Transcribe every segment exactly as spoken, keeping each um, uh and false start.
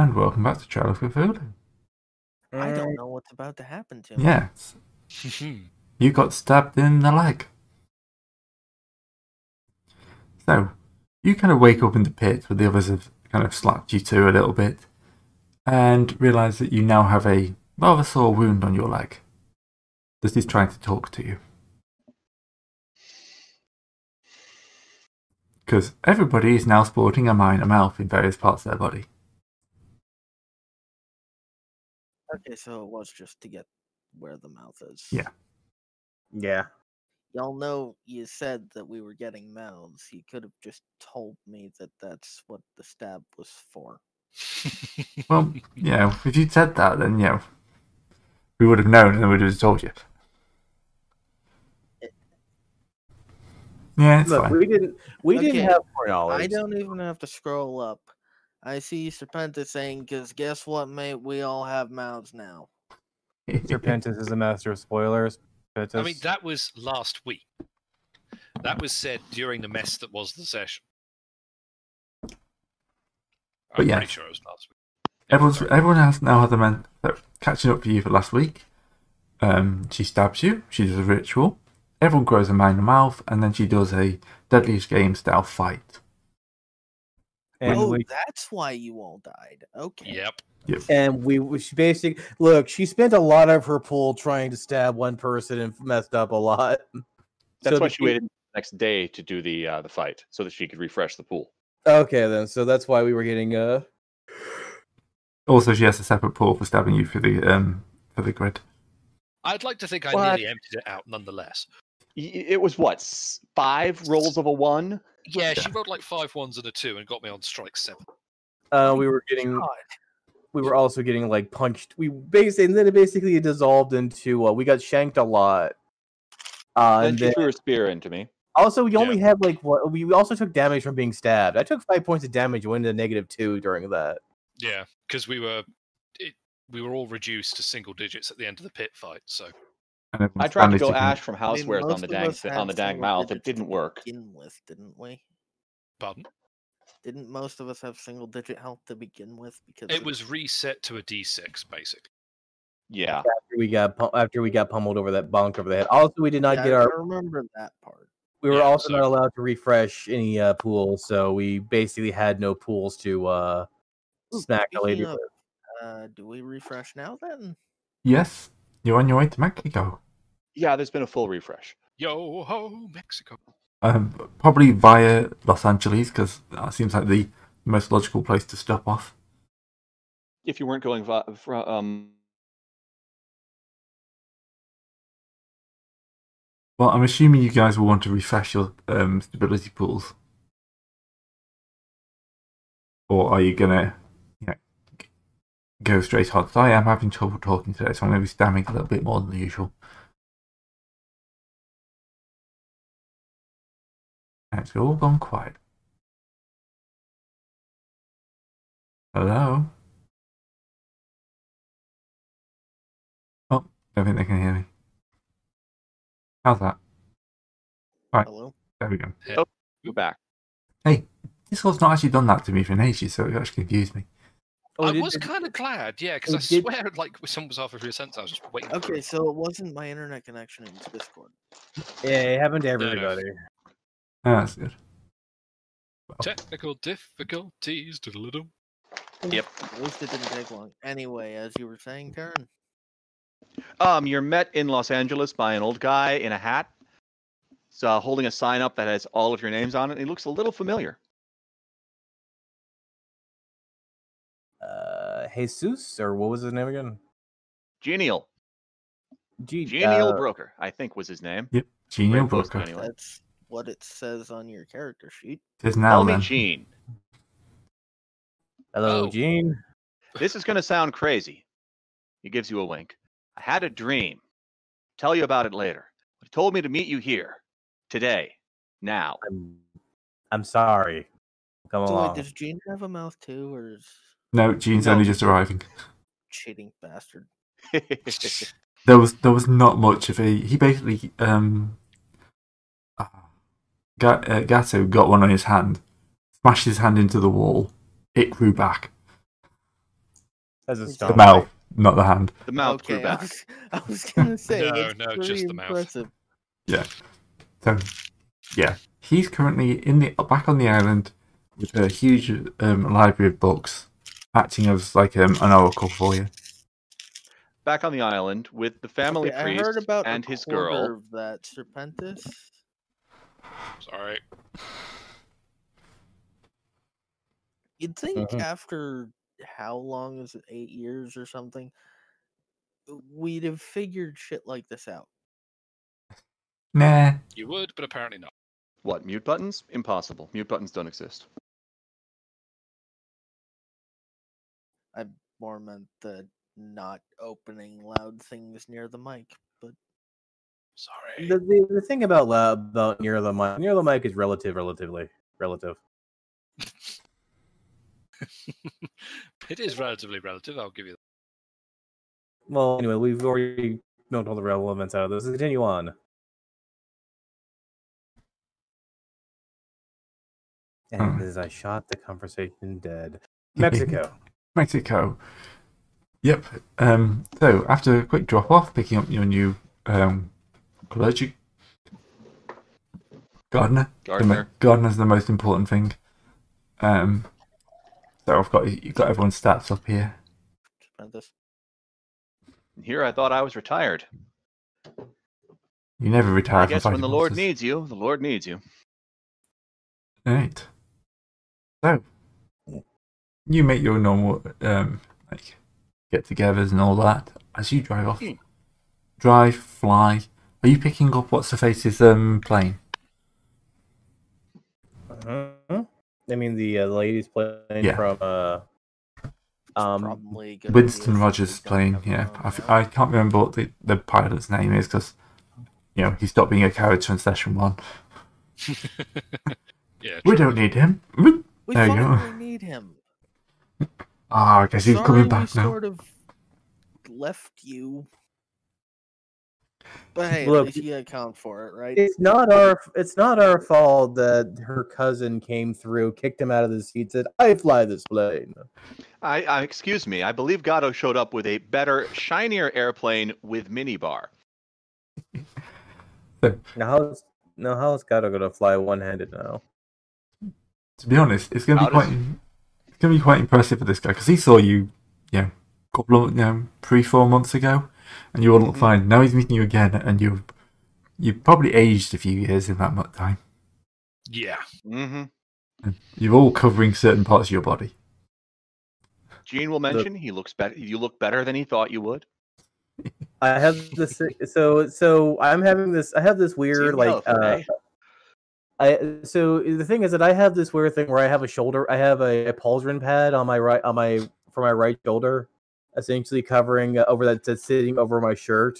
and welcome back to Trail of Cthulhu. I don't know what's about to happen to me. Yes. You got stabbed in the leg. So, you kind of wake up in the pit where the others have kind of slapped you to a little bit and realise that you now have a rather sore wound on your leg. This is trying to talk to you. Because everybody is now sporting a minor mouth in various parts of their body. Okay, so it was just to get where the mouth is. Yeah. Yeah. Y'all know you said that we were getting mouths. You could have just told me that that's what the stab was for. Well, yeah, if you'd said that, then, you know, we would have known and we would have told you. Yeah, it's Look, fine. we didn't. We Okay, didn't have more knowledge. I don't even have to scroll up. I see Serpentis saying, because guess what, mate? We all have mouths now. Serpentis is a master of spoilers. Serpentis. I mean, that was last week. That was said during the mess that was the session. But I'm yeah. pretty sure it was last week. Everyone's, everyone else now had the man so, catching up for you for last week. Um, she stabs you. She does a ritual. Everyone grows a minor mouth, and then she does a Deadliest Game style fight. and oh, we that's why you all died. Okay. Yep. Yep. and we we- she basically look. She spent a lot of her pool trying to stab one person and messed up a lot. That's So why the- she waited the next day to do the uh, the fight, so that she could refresh the pool. Okay, then. So that's why we were getting uh. Also, she has a separate pool for stabbing you for the um for the grid. I'd like to think I What? nearly emptied it out nonetheless. Y- It was what s- five rolls of a one. Yeah, she rolled like five ones and a two and got me on strike seven. Uh, we were getting. God. We were also getting like punched. We basically and then it basically dissolved into. Uh, we got shanked a lot. Uh, Then and she then threw her spear into me. also we only Yeah. had like what we also took damage from being stabbed. I took five points of damage, went into negative two during that. Yeah, because we were it, we were all reduced to single digits at the end of the pit fight. So And everyone I tried to managed go con- Ash from I mean, Housewares most on the of dang us on had the dang single mouth. It digits to didn't work. begin with, didn't we? pardon. Didn't most of us have single digit health to begin with? Because It of- was reset to a D six basically. Yeah, After we got pu- after we got pummeled over that bonk over the head. Also, we did not Yeah, get I our. remember that part. We were Yeah, also so- not allowed to refresh any uh, pools, so we basically had no pools to uh, Ooh, smack the lady speaking with. of, uh, do we refresh now then? Yes, you're on your way to Mexico. yeah. There's been a full refresh. Yo ho, Mexico. Um, probably via Los Angeles, because that seems like the most logical place to stop off. If you weren't going vi- fro- um, Well, I'm assuming you guys will want to refresh your um, stability pools. Or are you going to you know, g- go straight on? 'Cause I am having trouble talking today, so I'm going to be stammering a little bit more than usual. And it's all gone quiet. Hello? Oh, I don't think they can hear me. How's that? Right, Hello? there we go. go back. Hey, Discord's not actually done that to me for an ages, so it actually confused me. Oh, I did- was did- kind of glad, yeah, because Oh, I did- swear, like, someone was half of your sense. I was just waiting. for Okay, it. so it wasn't my internet connection, it's Discord. Yeah, it happened to no. everybody. Oh, that's good. Technical difficulties. Diddle-diddle. Yep. At least it didn't take long. Anyway, as you were saying, Karen, Um, you're met in Los Angeles by an old guy in a hat, so holding a sign up that has all of your names on it. He looks a little familiar. Uh, Jesus, or what was his name again? Genial, G- Genial uh, Broker, I think was his name. Yep, Genial Great post, Broker. anyway. that's what it says on your character sheet. It is now Call me then. Gene. Hello, Oh. Gene. This is going to sound crazy. He gives you a wink. I had a dream. Tell you about it later. But he told me to meet you here, today, now. I'm, I'm sorry. Come So along. wait, does Gene have a mouth too, or is No, Gene's No. only just arriving. cheating bastard? There was there was not much of a. He basically um. Uh, Ga- uh, Gatto got one on his hand, smashed his hand into the wall. It grew back. As a The The stomp. mouth, not the hand. The mouth grew okay, I back. was, I was gonna say No, that's no, pretty just the mouth. impressive. Yeah. So, yeah, he's currently in the back on the island with a huge um, library of books, acting as like um, an oracle for you. Back on the island with the family Okay, I priest heard about and a his quarter girl. of that, Serpentis. Sorry. You'd think Mhm. after how long is it? Eight years or something? We'd have figured shit like this out. Nah. You would, but apparently not. What, mute buttons? Impossible. Mute buttons don't exist. I more meant the not opening loud things near the mic, but Sorry. The, the the thing about la- about near the mic, near the mic is relative, relatively relative. It is relatively relative, I'll give you that. Well, anyway, we've already known all the relevance out of this. Let's continue on. And Hmm. as I shot the conversation dead, Mexico. Mexico. Yep. Um, so, after a quick drop off, picking up your new um, clergy gardener. The Gardener. mo- gardener's the most important thing. Um, so, I've got you've got everyone's stats up here. Serpentis. Here I thought I was retired. You never retire I from guess fighting when the Lord monsters. needs you, the Lord needs you. Right. So, you make your normal um, like get-togethers and all that as you drive off. Hmm. Drive, fly. Are you picking up what's the face's um plane? Uh-huh. I mean, the uh, ladies playing Yeah. from uh, um, Probably gonna be Winston if we Rogers' don't plane. have Yeah, our own I, f- now. I can't remember what the, the pilot's name is because you know he stopped being a character in session one. Yeah, We true. don't need him. Whoop. We There you go. finally need him. Ah, I guess he's Sorry coming we back now. sort of left you. But hey, Look, at least you account for it, right? it's not our it's not our fault that her cousin came through, kicked him out of the seat, said, "I fly this plane." I, I excuse me. I believe Gatto showed up with a better, shinier airplane with minibar. Now how's now how's Gato gonna fly one-handed now? To be honest, it's going to be How does- quite it's going to be quite impressive for this guy because he saw you, you know, a couple of you know three four months ago, and you all look Mhm. fine. Now he's meeting you again, and you you've probably aged a few years in that much time. Yeah. Mm-hmm. And you're all covering certain parts of your body. Gene will mention he looks better. You look better than he thought you would. I have this so so I'm having this I have this See weird the like elephant, uh eh? I so the thing is that I have this weird thing where I have a shoulder I have a, a pauldron pad on my right on my for my right shoulder, essentially covering uh, over that that's sitting over my shirt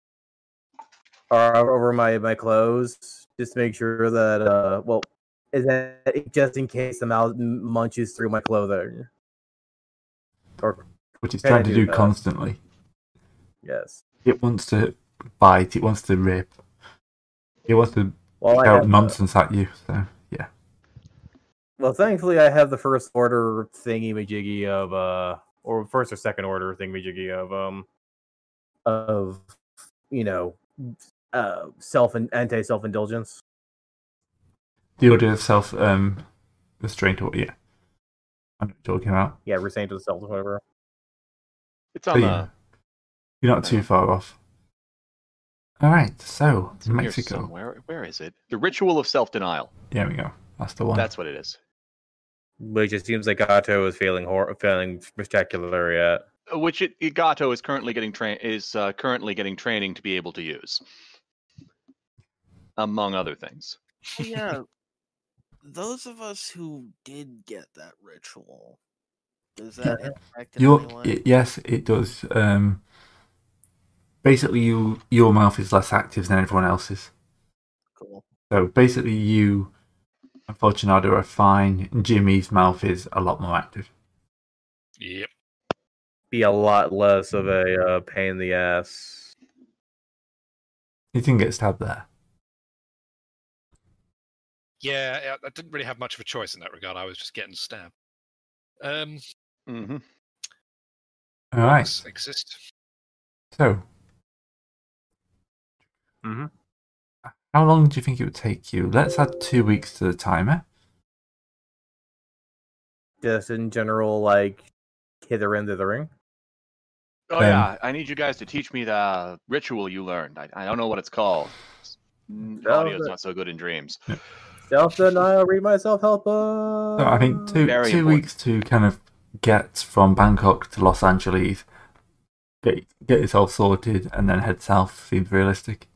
or over my my clothes, just to make sure that uh well is that just in case the mouse munches through my clothing. Or Which it's Trying trying to to do do that. constantly. yes. It wants to bite. It wants to rip. It wants to Well, I shout have, nonsense at you. So yeah, well, thankfully, I have the first order thingy majiggy of uh, or first or second order thingy majiggy of um, of you know, uh, self and anti self indulgence. the order of self um restraint or yeah. I'm not talking about. Yeah, restraint of self or whatever. It's So on yeah, the. you're not too far off. All right, so It's in here Mexico. somewhere. Where is it? The ritual of self-denial. There we go. That's the one. That's what it is. Which it seems like Gato is failing hor- failing spectacular at. Uh, Which it, Igato is currently getting train is uh, currently getting training to be able to use, among other things. Oh, yeah. Those of us who did get that ritual, does that impact in Your any way? y- yes, it does. Um, basically, you your mouth is less active than everyone else's. Cool. So basically, you and Fortunato are fine. Jimmy's mouth is a lot more active. Yep. Be a lot less of a uh, pain in the ass. He didn't get stabbed there. Yeah, yeah, I didn't really have much of a choice in that regard. I was just getting stabbed. Um, Mm-hmm. All right. Bugs exist. So, Mm-hmm. how long do you think it would take you? Let's add two weeks to the timer. Just in general, like hither into the ring. Oh Um, yeah, I need you guys to teach me the ritual you learned. I, I don't know what it's called. Mm, Oh, Audio's the- not so good in dreams. Self denial, read my self help book. So I think two Very two important. weeks to kind of get from Bangkok to Los Angeles, get get yourself sorted, and then head south seems realistic.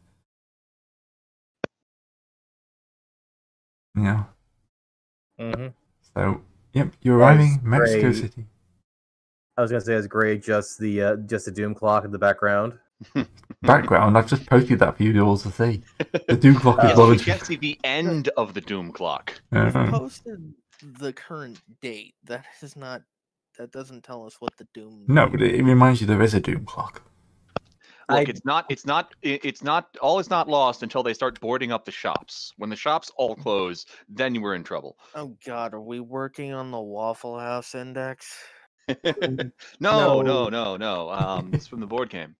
Yeah. Mm-hmm. So, yep, you're arriving That's Mexico great. City. I was gonna say it's great. Just the uh, just the doom clock in the background. Background, I've just posted that for you all to see. The Doom Clock is Yes, one we of get to the end of the doom clock. We've uh, posted the current date. That is not. That doesn't tell us what the doom. No, but it, it reminds you there is a Doom Clock. Look, I- it's not, it's not, it- it's not, all is not lost until they start boarding up the shops. When the shops all close, then you were in trouble. Oh God, are we working on the Waffle House index? no, No. no, no, no. Um, it's from the board game.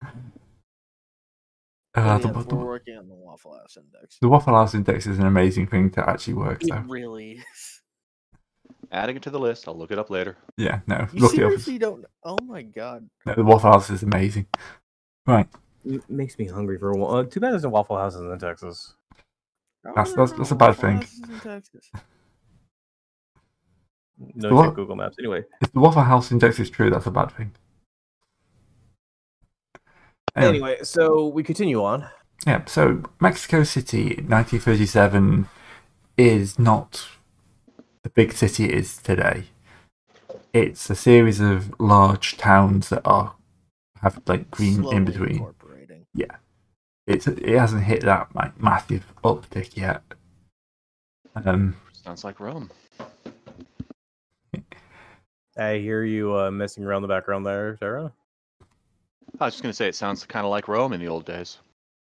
Uh, But the, yes, the, we're working on the Waffle House index. the Waffle House Index is an amazing thing to actually work, It though. really is. Adding it to the list. I'll look it up later. Yeah, no, You look it up. seriously don't? Oh my God. No, the Waffle House is amazing. Right, M- makes me hungry for one. Uh, too bad there's no Waffle Houses in Texas. How That's- are that's- there that's a no bad Waffle thing. Houses in Texas? No What? check Google Maps. Anyway, if the Waffle House Index is true, that's a bad thing. Anyway, anyway, so we continue on. yeah, so Mexico City, nineteen thirty-seven, is not the big city it is today. It's a series of large towns that are have like green Slowly in between. incorporating. It's it hasn't hit that like massive uptick yet. Um, Sounds like Rome. I hear you uh, messing around the background there, Sarah. I was just gonna say it sounds kind of like Rome in the old days.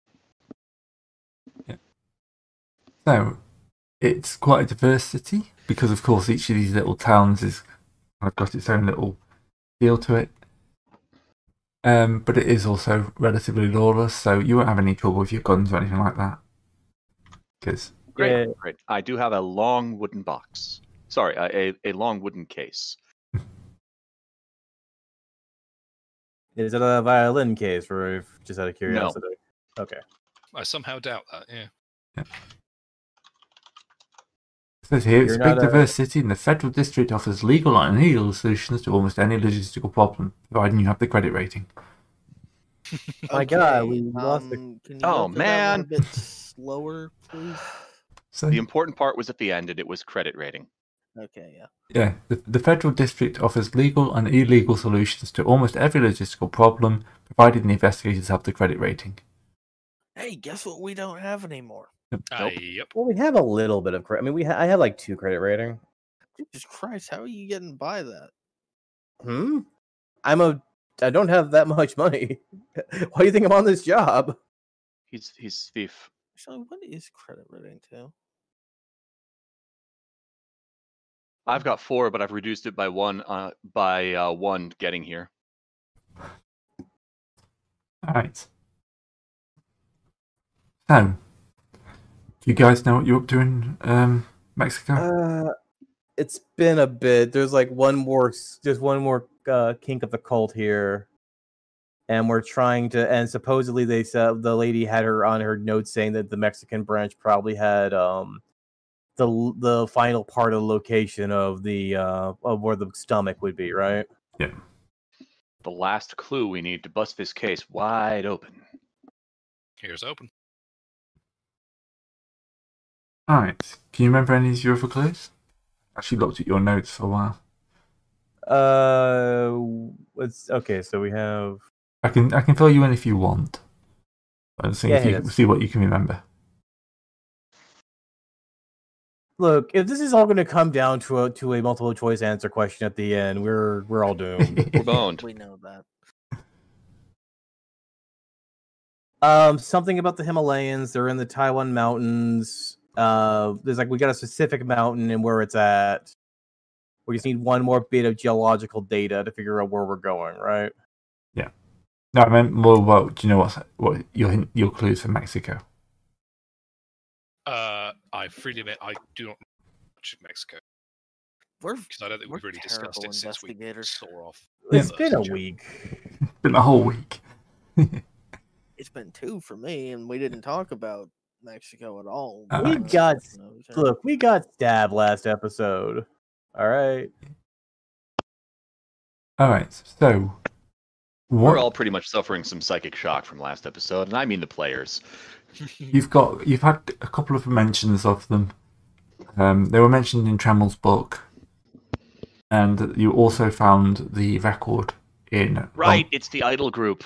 so it's quite a diverse city because, of course, each of these little towns has kind of got its own little feel to it. Um, but it is also relatively lawless, so you won't have any trouble with your guns or anything like that. Because Great, Yeah. great. I do have a long wooden box. Sorry, a, a, a long wooden case. Is it a violin case, for just out of curiosity? Okay. I somehow doubt that. Yeah. it says here it's a You're big not a- diverse city, and the federal district offers legal and illegal solutions to almost any logistical problem, providing you have the credit rating. My God, we lost the- um, Can you Oh, go through that one man. a bit slower, please? So The important part was at the end, and it was credit rating. Okay, yeah. yeah, the, the federal district offers legal and illegal solutions to almost every logistical problem, provided the investigators have the credit rating. Hey, guess what? We don't have anymore. Uh, yep. Well, we have a little bit of credit. I mean, we ha- I have like two credit rating. Jesus Christ, how are you getting by that? Hmm. I'm a. I don't have that much money. Why do you think I'm on this job? He's he's thief. Actually, what is credit rating to? I've got four, but I've reduced it by one. Uh, by uh, one getting here. All right. So, do you guys know what you're up to in um, Mexico? Uh, it's been a bit. There's like one more. s- There's one more uh, kink of the cult here, and we're trying to. And supposedly they said the lady had her on her notes saying that the Mexican branch probably had um the l- the final part of the location of the uh of where the stomach would be, right? The last clue we need to bust this case wide open. Here's open. All right. Can you remember any of your other clues? I actually looked at your notes for a while. Uh, it's okay. So we have. I can I can fill you in if you want. Let's see Yeah, if you that's- see what you can remember. Look, if this is all going to come down to a to a multiple choice answer question at the end, we're we're all doomed. We're boned. We know that. um, something about the Himalayas. They're in the Taiwan mountains. Uh, there's like we got a specific mountain and where it's at. We just need one more bit of geological data to figure out where we're going, right? No, I meant more about, do you know what's, what your hint- your clues for Mexico? Uh, I freely admit I do not know much of Mexico We're because I don't think we're we've really discussed terrible it since we investigators. saw off. It's the been a first week. It's been a whole week. It's been two for me, and we didn't talk about Mexico at all. Uh, We Uh, got no, we- Look, we got stabbed last episode. All right. All right, so what We're all pretty much suffering some psychic shock from last episode, and I mean the players. you've got, you've had a couple of mentions of them. Um, they were mentioned in Tremel's book, and you also found the record in Right, it's the Idol group.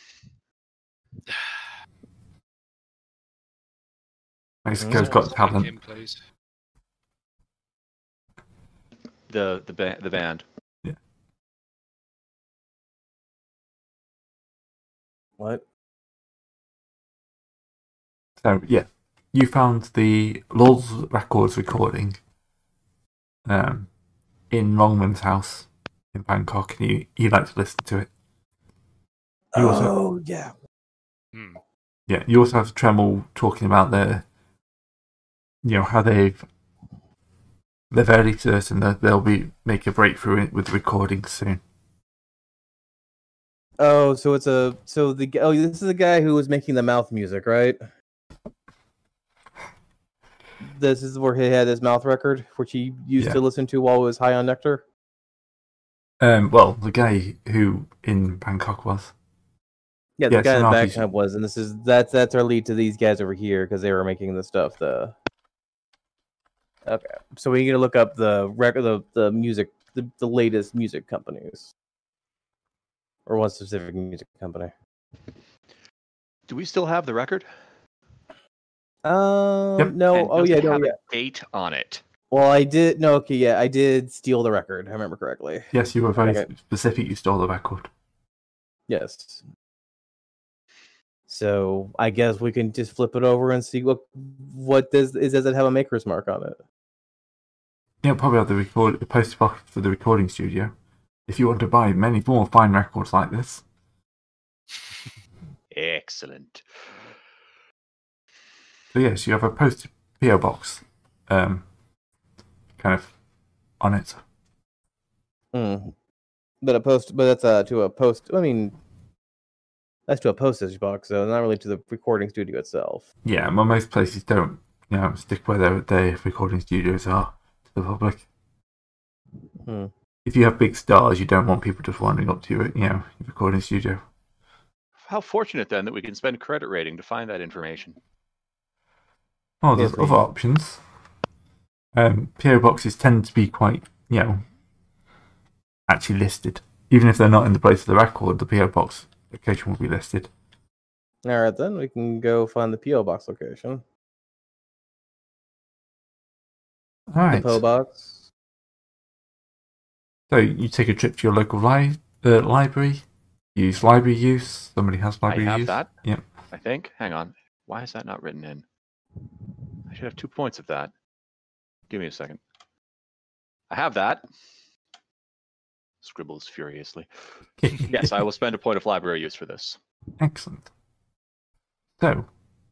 Mexico's Someone Got speak Talent. in, please. The the ba- the band. What? So yeah, you found the Lord's Records recording um, in Longman's house in Bangkok, and you you like to listen to it. You also, Oh yeah. Hmm. yeah, you also have Tremel talking about their, you know, how they've they're very certain that they'll be make a breakthrough with recording soon. Oh, so it's a so the oh this is the guy who was making the mouth music, right? This is where he had his mouth record, which he used Yeah. to listen to while he was high on nectar. Um, well, the guy who in Bangkok was. Yeah, the Yeah, guy in the Sonaki- back camp was, and this is that's that's our lead to these guys over here because they were making the stuff. The okay, so we need to look up the record, the the music, the, the latest music companies, or one specific music company. Do we still have the record? Um, Yep. no, And oh does yeah, it no, have yeah. a date on it? Well, I did no, okay, yeah, I did steal the record. I remember correctly. Yes, you were very Okay. specific. You stole the record. Yes. So I guess we can just flip it over and see what what does is does it have a maker's mark on it? Yeah, probably have the record the poster box for the recording studio. If you want to buy many more fine records like this. Excellent. So yes, you have a posted P O box, um, kind of on it. Hmm. But a post, but that's uh to a post. I mean, that's to a postage box, so not really to the recording studio itself. Yeah, well, most places don't, you know, stick where their their recording studios are to the public. Hmm. If you have big stars, you don't want people just wandering up to your, you know, your recording studio. How fortunate then that we can spend credit rating to find that information. Oh, there's Yes, other we- options. Um, P O boxes tend to be quite, you know, actually listed. Even if they're not in the place of the record, the P O box location will be listed. All right, then we can go find the P O box location. All right. The P O box. So you take a trip to your local li- uh, library. Use library use. Somebody has I library have use. that. Yep. I think. Hang on. Why is that not written in? I should have two points of that. Give me a second. I have that. Scribbles furiously. Yes, I will spend a point of library use for this. Excellent. So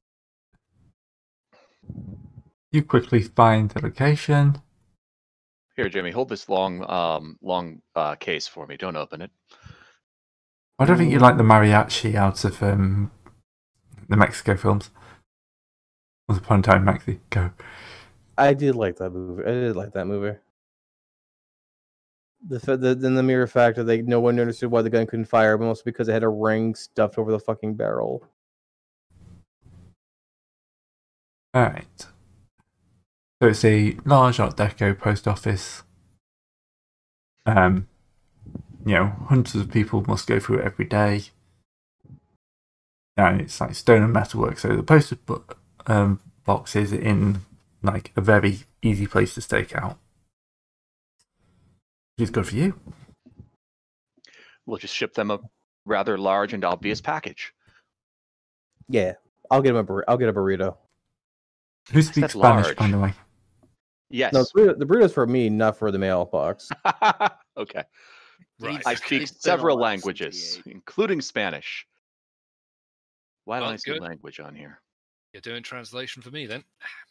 you quickly find the location. Here, Jimmy, hold this long, um, long uh, case for me. Don't open it. I don't think you like the mariachi out of um, the Mexico films. Once upon a time, Mexico. I did like that movie. I did like that movie. The fa- the then the mere fact that they no one understood why the gun couldn't fire, but mostly because it had a ring stuffed over the fucking barrel. All right. So it's a large Art Deco post office. Um, you know, hundreds of people must go through it every day. And it's like stone and metalwork. So the post um, box is in like a very easy place to stake out. Which is good for you. We'll just ship them a rather large and obvious package. Yeah, I'll get him a bur- I'll get a burrito. Who speaks That's Spanish, large. by the way? Yes. No, the burrito, the burrito's for me, not for the mailbox. Okay. Right. I It's- speak it's been a several while since languages, he ate. including Spanish. Why don't Well, I see good. language on here? You're doing translation for me then.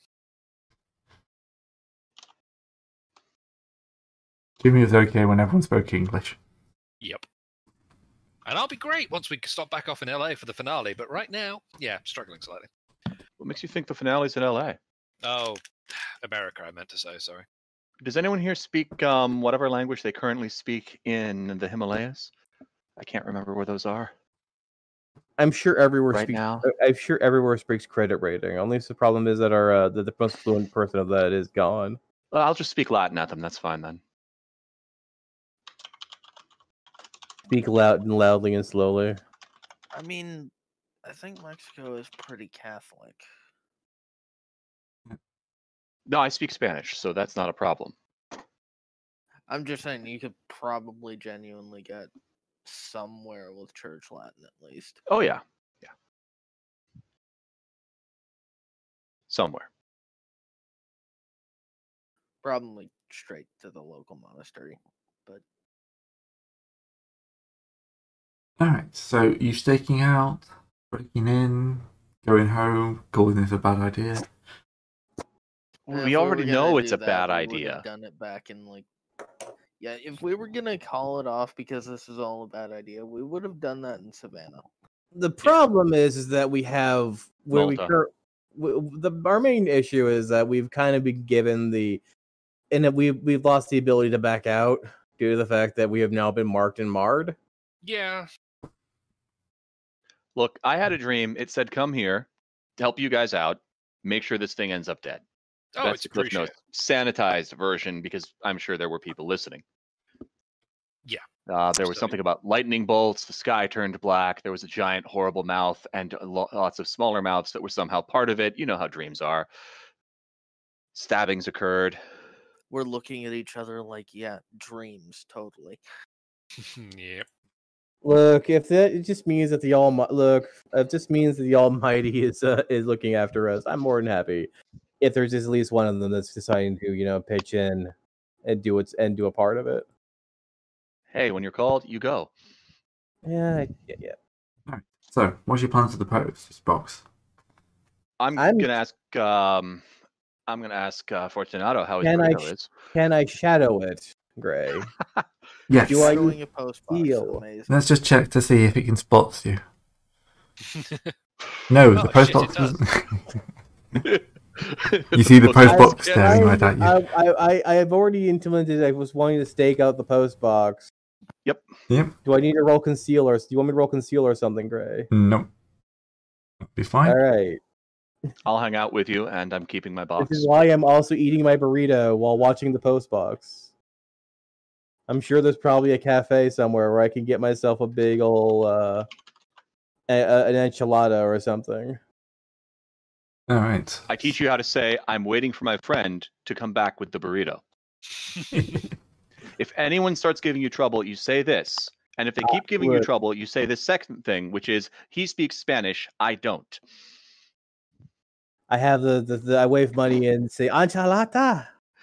Jimmy was okay when everyone spoke English. Yep. And I'll be great once we stop back off in L A for the finale. But right now, yeah, struggling slightly. What makes you think the finale's in L A? Oh, America, I meant to say. Sorry. Does anyone here speak um, whatever language they currently speak in the Himalayas? I can't remember where those are I'm sure everywhere right speaks. now. I'm sure everywhere speaks credit rating. Only the problem is that our uh, the, the most fluent person of that is gone. Well, I'll just speak Latin at them. That's fine then. Speak loud and loudly and slowly. I mean, I think Mexico is pretty Catholic. No, I speak Spanish, so that's not a problem. I'm just saying you could probably genuinely get somewhere with Church Latin at least. Oh yeah, yeah, somewhere. Probably straight to the local monastery. But Alright, so you staking out, breaking in, going home, calling this a bad idea. if We were already gonna know it's do a that, bad we would've idea. Done it back in like, yeah. If we were gonna call it off because this is all a bad idea, we would have done that in Savannah. The problem is, is that we have where we, Malta. cur- w- the our main issue is that we've kind of been given the, and that we we've lost the ability to back out due to the fact that we have now been marked and marred. Yeah. Look, I had a dream. It said, "Come here to help you guys out. Make sure this thing ends up dead." Oh, That's it's the Cliff appreciated. Notes sanitized version because I'm sure there were people listening. Yeah. Uh, there was So- something about lightning bolts. The sky turned black. There was a giant, horrible mouth and lo- lots of smaller mouths that were somehow part of it. You know how dreams are. Stabbings occurred. We're looking at each other like, yeah, dreams, totally. Yep. Look, if that it just means that the all look, if it just means that the Almighty is uh, is looking after us, I'm more than happy. If there's at least one of them that's deciding to, you know, pitch in and do its and do a part of it. Hey, when you're called, you go. Yeah, yeah, yeah. So, what's your plans for the post box? I'm, I'm- gonna ask. Um, I'm gonna ask uh, Fortunato how his Can I burrito sh- is. Can I shadow it, Gray? Yes. Do I Shadowing a post box is feel- amazing. Let's just check to see if it can spot you. No, Oh, the post shit, box it does. was. You see the post I- box yeah, staring I, right at you. I, I, I, I have already implemented. I was wanting to stake out the post box. Yep. Do I need to roll conceal or do you want me to roll conceal or something, Gray? Nope. Be fine. All right. I'll hang out with you, and I'm keeping my box. This is why I'm also eating my burrito while watching the post box. I'm sure there's probably a cafe somewhere where I can get myself a big ol' uh, a, a, an enchilada or something. All right. I teach you how to say, "I'm waiting for my friend to come back with the burrito." If anyone starts giving you trouble, you say this. And if they keep giving you look. trouble, you say the second thing, which is, "He speaks Spanish, I don't." I have the, the, the I wave money and say enchilada.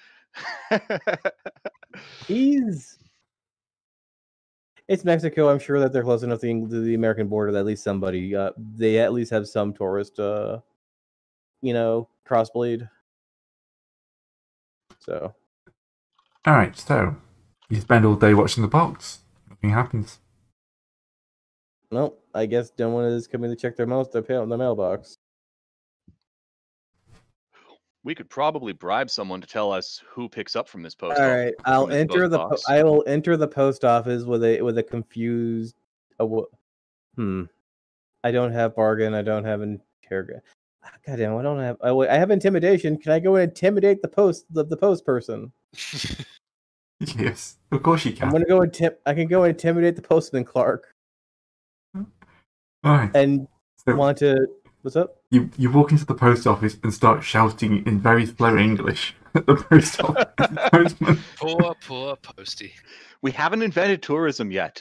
He's. It's Mexico. I'm sure that they're close enough to the, to the American border that at least somebody, uh, they at least have some tourist, uh, you know, crossbleed. So All right. So, you spend all day watching the box. Nothing happens. no, I guess no one is coming to check their mail, their, mail, their mailbox. We could probably bribe someone to tell us who picks up from this post. All office- right, I'll from this enter post the. Po- box. I will enter the post office with a with a confused. Uh, wh- hmm. I don't have bargain. I don't have interrogate. God damn! I don't have. I, I have intimidation. Can I go and intimidate the post the, the post person? Yes. Of course you I'm can. gonna go and tip. I can go and intimidate the postman Clark All right. and So, want to. What's up? you, you walk into the post office and start shouting in very slow English at the post office postman. Poor, poor Posty. We haven't invented tourism yet.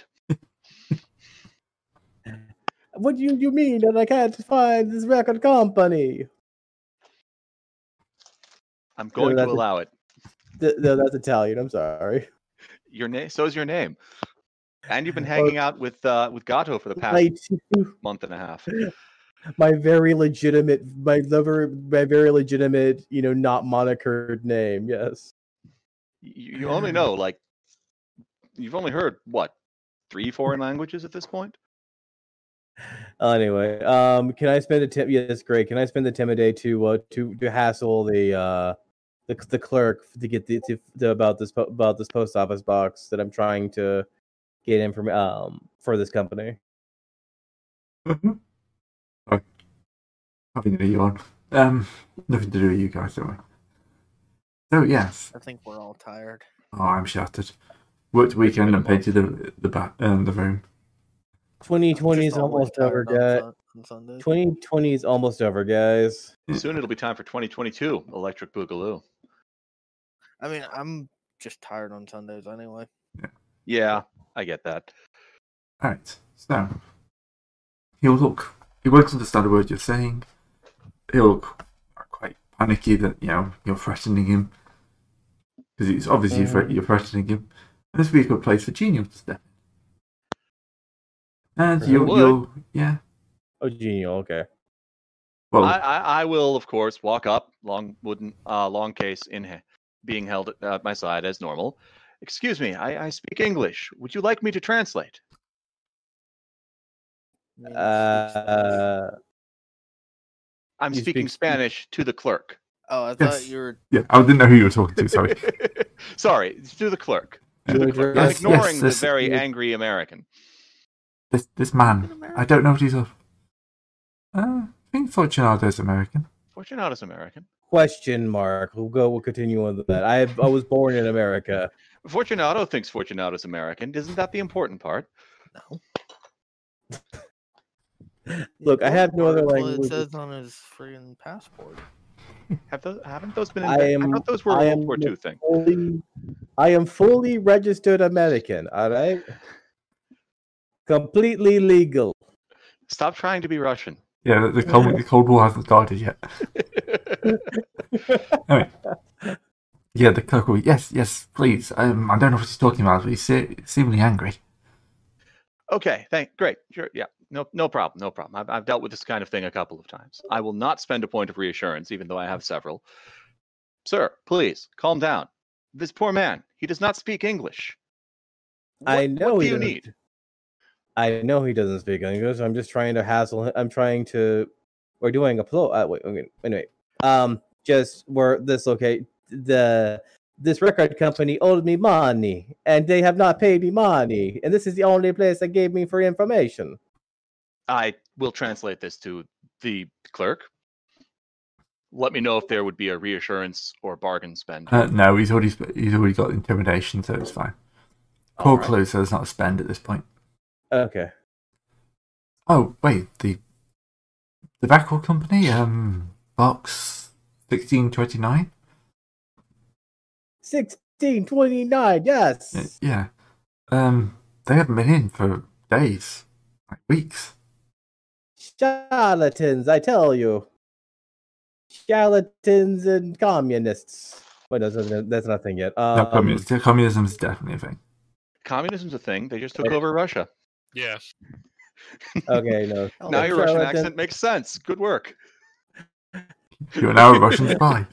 What do you, you mean that I can't find this record company? I'm going to that's a- allow it. Th- no, that's Italian. I'm sorry. Your name. So is your name. And you've been hanging out with uh, with Gato for the past My, two- month and a half. my very legitimate, my very, my very legitimate, you know, not monikered name. Yes. You, you only know like you've only heard what three foreign languages at this point. Anyway, um, can I spend a tim? Yes, great. Can I spend the tim a day to uh, to to hassle the uh the the clerk to get the to, to about this po- about this post office box that I'm trying to get inform um for this company? Mm-hmm. Sorry. Having a yawn. Um, nothing to do with you guys, don't we? So yes. I think we're all tired. Oh, I'm shattered. Worked weekend and painted the the back um, the room. twenty I'm twenty is just always almost over, tired on guys. Sun- on Sundays. twenty twenty is almost over, guys. Soon it'll be time for twenty twenty-two Electric Boogaloo. I mean, I'm just tired on Sundays anyway. Yeah, I get that. Alright, so he'll look he won't understand a word you're saying. He'll look quite panicky that, you know, you're threatening him. Because it's obviously Mhm. you're, you're threatening him. And this would be a good place for Genial to step in. And It you'll, would. you'll yeah. Oh, genial. Okay. Well I, I, I will, of course, walk up, long wooden, uh, long case in ha- being held at uh, my side as normal. Excuse me, I, I speak English. Would you like me to translate? I mean, it's- it's, uh, Uh, I'm You speaking speak- Spanish to the clerk. oh, I thought yes. you were. yeah, I didn't know who you were talking to, sorry. Sorry, to the clerk. To You the address- clerk. I'm Yes, ignoring yes, the this- very you- angry American. This this man. I don't know what he's of. Uh, I think Fortunado's American. Fortunato's American. question mark. We'll go. We'll continue on with that. I I was born in America. Fortunato thinks Fortunato's American. Isn't that the important part? No. Look, I have no other What language. it says on his friggin' passport. Have those haven't those been? I Inven- I, am- thought those were a I World am War Two thing. Fully, I am fully registered American. All right. Completely legal. Stop trying to be Russian. Yeah, the, the Cold the Cold War hasn't started yet. Anyway. Yeah, the clerk will be, yes, yes, please. Um, I don't know what he's talking about, but he's se- seemingly angry. Okay, thank great. Sure, yeah. No no problem, no problem. I've I've dealt with this kind of thing a couple of times. I will not spend a point of reassurance, even though I have several. Sir, please, calm down. This poor man, he does not speak English. I What- know What do he you doesn't. need? I know he doesn't speak English. I'm just trying to hassle him. I'm trying to. We're doing a plo. Uh, wait, okay. Anyway, um, just we're this okay. The this record company owed me money, and they have not paid me money, and this is the only place that gave me free information. I will translate this to the clerk. Let me know if there would be a reassurance or bargain spend. Uh, no, he's already sp- he's already got intimidation, so it's fine. Call Alright. closed, so there's not a spend at this point. Okay. Oh wait, the the record company, um, box sixteen twenty nine. Sixteen twenty nine. Yes. Yeah, um, they haven't been in for days, like weeks. Charlatans, I tell you. Charlatans and communists. Wait, that's, that's nothing yet. Um, no, communism, communism is definitely a thing. Communism's a thing. They just took over Russia. Yeah. Okay, no. Oh, Now the your Russian charlatan- accent makes sense. Good work. You're now a Russian spy.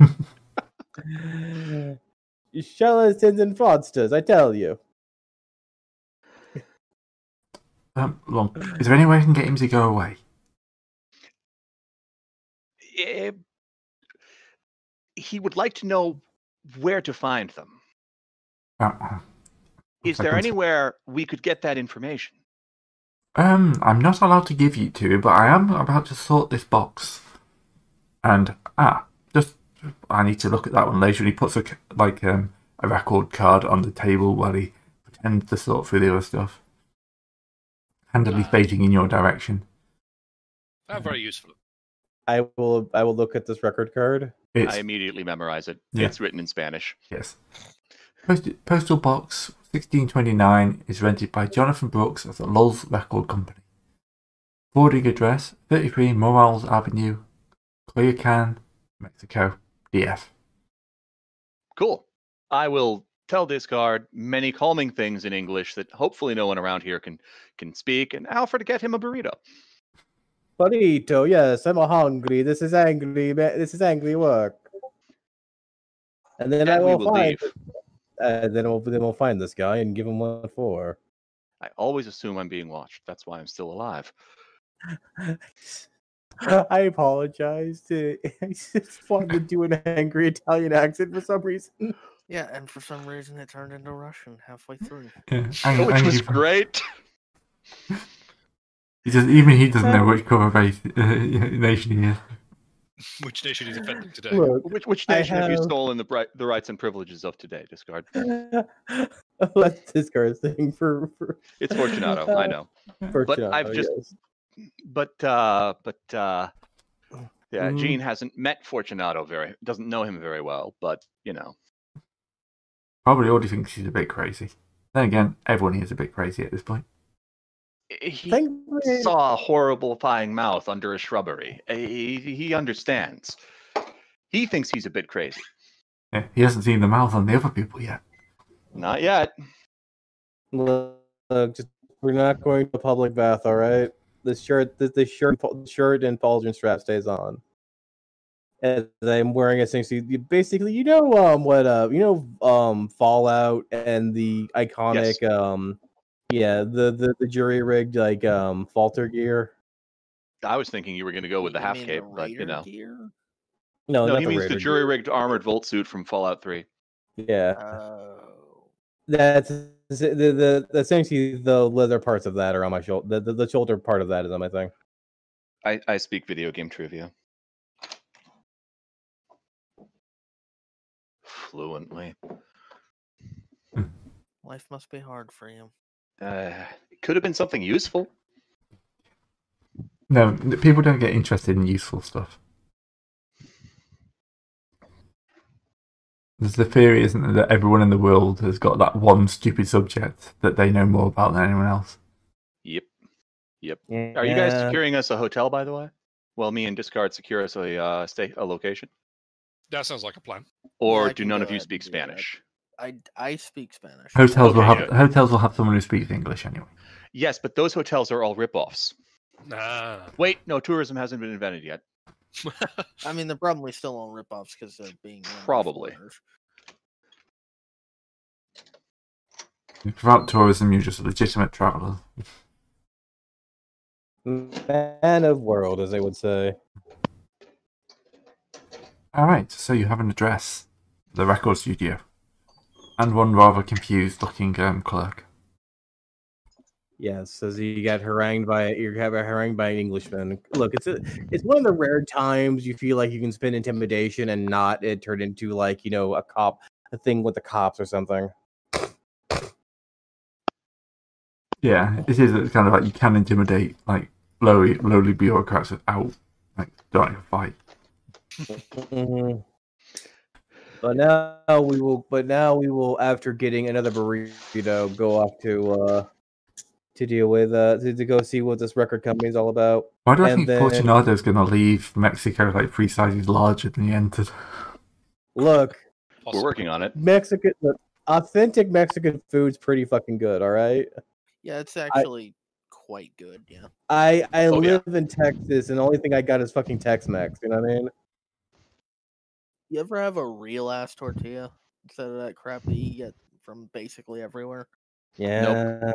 Charlatans and fraudsters, I tell you. Um, long. Is there any way I can get him to go away? Eh, he would like to know where to find them. Uh, Is there second. anywhere we could get that information? Um, I'm not allowed to give you to, but I am about to sort this box. And ah, just I need to look at that one later. And he puts a c- like um a record card on the table while he pretends to sort through the other stuff, handily Ah. facing in your direction. Oh, very useful. I will I will look at this record card. It's I immediately memorize it. Yeah. It's written in Spanish. yes. Post- Postal box sixteen twenty-nine is rented by Jonathan Brooks of the Lulz Record Company. Forwarding address thirty-three Morales Avenue, Coyoacan, Mexico, D F. Cool. I will tell Discard many calming things in English that hopefully no one around here can can speak, and Alfred to get him a burrito. Burrito, yes, I'm hungry. This is angry. ma- This is angry work. And then I And we will will find. leave. Uh, then we'll then we'll find this guy and give him what for. I always assume I'm being watched. That's why I'm still alive. I apologize. To, I just wanted to do an angry Italian accent for some reason. Yeah, and for some reason it turned into Russian halfway through. Yeah, ang- Which angry was for- great. He just, even he doesn't know which cover base uh, nation he is. Which nation is offending today? Look, Which which I nation have... you have- stolen the bri- the rights and privileges of today, Discard? What's this guy's thing for? for It's Fortunato, I know. Fortunato, I've just- yes. But uh but uh yeah, Mhm. Gene hasn't met Fortunato very doesn't know him very well, but you know. Probably already thinks he's a bit crazy. Then again, everyone here is a bit crazy at this point. He Thankfully- saw a horrifying mouth under a shrubbery. He, he understands. He thinks he's a bit crazy. Yeah, he hasn't seen the mouth on the other people yet. Not yet. Look, just, we're not going to a public bath, all right? The shirt, the, the shirt, the shirt and pauldron strap stays on. As I'm wearing essentially, you- basically, you know, um, what, uh, you know, um, Fallout and the iconic, um, yeah, the the, the jury rigged like um falter gear. I was thinking you were going to go with the You half mean cape, the but you Raider know. gear? No, No, not he the means the Raider jury gear. rigged armored volt suit from Fallout three. Yeah, Oh. that's the, the the essentially the leather parts of that are on my shoulder. The, the the shoulder part of that is on my thing. I, I speak video game trivia. Fluently. Life must be hard for you. Uh, it could have been something useful. No, people don't get interested in useful stuff. There's the theory, isn't there, that everyone in the world has got that one stupid subject that they know more about than anyone else. Yep. Yep. Are you guys Yeah. securing us a hotel, by the way? Well, me and Discard secure us a uh, stay a location. That sounds like a plan. Or I do can none go of you ahead speak and do that. Spanish? I, I speak Spanish. Hotels will Okay, have good. hotels will have someone who speaks English anyway. Yes, but those hotels are all ripoffs. Ah. Wait, no, tourism hasn't been invented yet. I mean, they're probably still on ripoffs because they're being run by Probably. foreigners. Without tourism, you're just a legitimate traveller. Man of world, as they would say. Alright, so you have an address, the record studio, and one rather confused looking um, clerk. Yes, as you get harangued by you have harangued by an Englishman. Look, it's a, it's one of the rare times you feel like you can spin intimidation and not it turn into like you know a cop a thing with the cops or something. Yeah, it is it's kind of like you can intimidate like lowly, lowly bureaucrats without like starting a fight. Mhm. But now we will. But now we will, after getting another burrito, go off to uh to deal with uh to, to go see what this record company is all about. Why do I And think then- Fortunado's going to leave Mexico like three sizes larger than he entered? Look, We're Possibly. working on it. Mexican, look, authentic Mexican food's pretty fucking good. All right. Yeah, it's actually quite good. Yeah. I I Oh, yeah. live in Texas, and the only thing I got is fucking Tex-Mex. You know what I mean? You ever have a real ass tortilla instead of that crap that you get from basically everywhere? Yeah.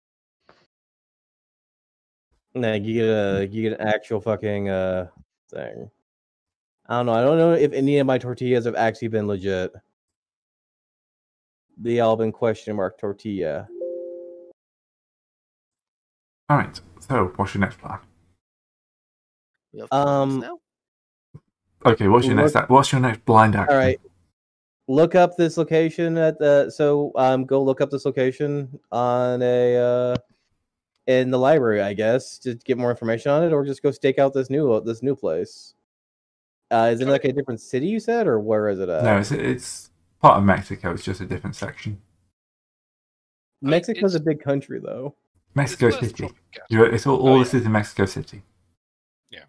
No, you get a you get an actual fucking uh thing. I don't know. I don't know if any of my tortillas have actually been legit. They all been question mark tortilla. Alright, so what's your next plan? We have plans Um, now? Okay, what's your next Look- act- what's your next blind action? All right. Look up this location at the so um go look up this location on a uh in the library, I guess, to get more information on it, or just go stake out this new this new place. Uh, is it like a different city you said, or where is it at? No, it's it's part of Mexico, it's just a different section. I mean, Mexico's a it's- big country, though. Mexico It's worth City. dropping gas. You're, it's all, all Oh, this yeah. is in Mexico City. Yeah.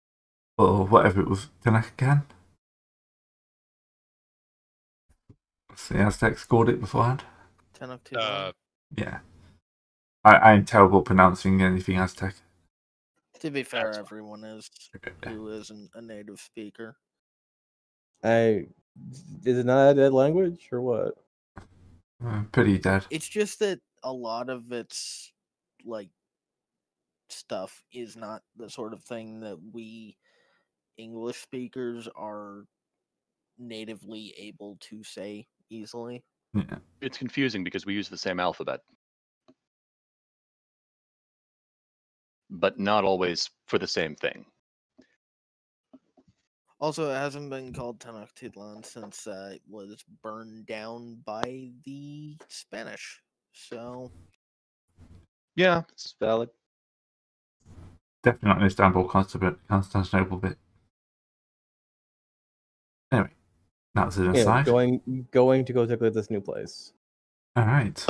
Or whatever it was. Can I can? Perhaps the Aztecs scored it beforehand. Tenochtitlan. Uh, Yeah. I, I'm terrible at pronouncing anything Aztec. To be fair, That's fine. everyone is who isn't a native speaker. I is it not a dead language or what? Uh, pretty dead. It's just that a lot of its like stuff is not the sort of thing that we English speakers are natively able to say easily. Yeah. It's confusing because we use the same alphabet, but not always for the same thing. Also, it hasn't been called Tenochtitlan since uh, it was burned down by the Spanish. So, Yeah, it's valid. Definitely not an Istanbul, Constant- Constantinople bit. Anyway, that's an Yeah, aside. going going to go check out this new place. All right.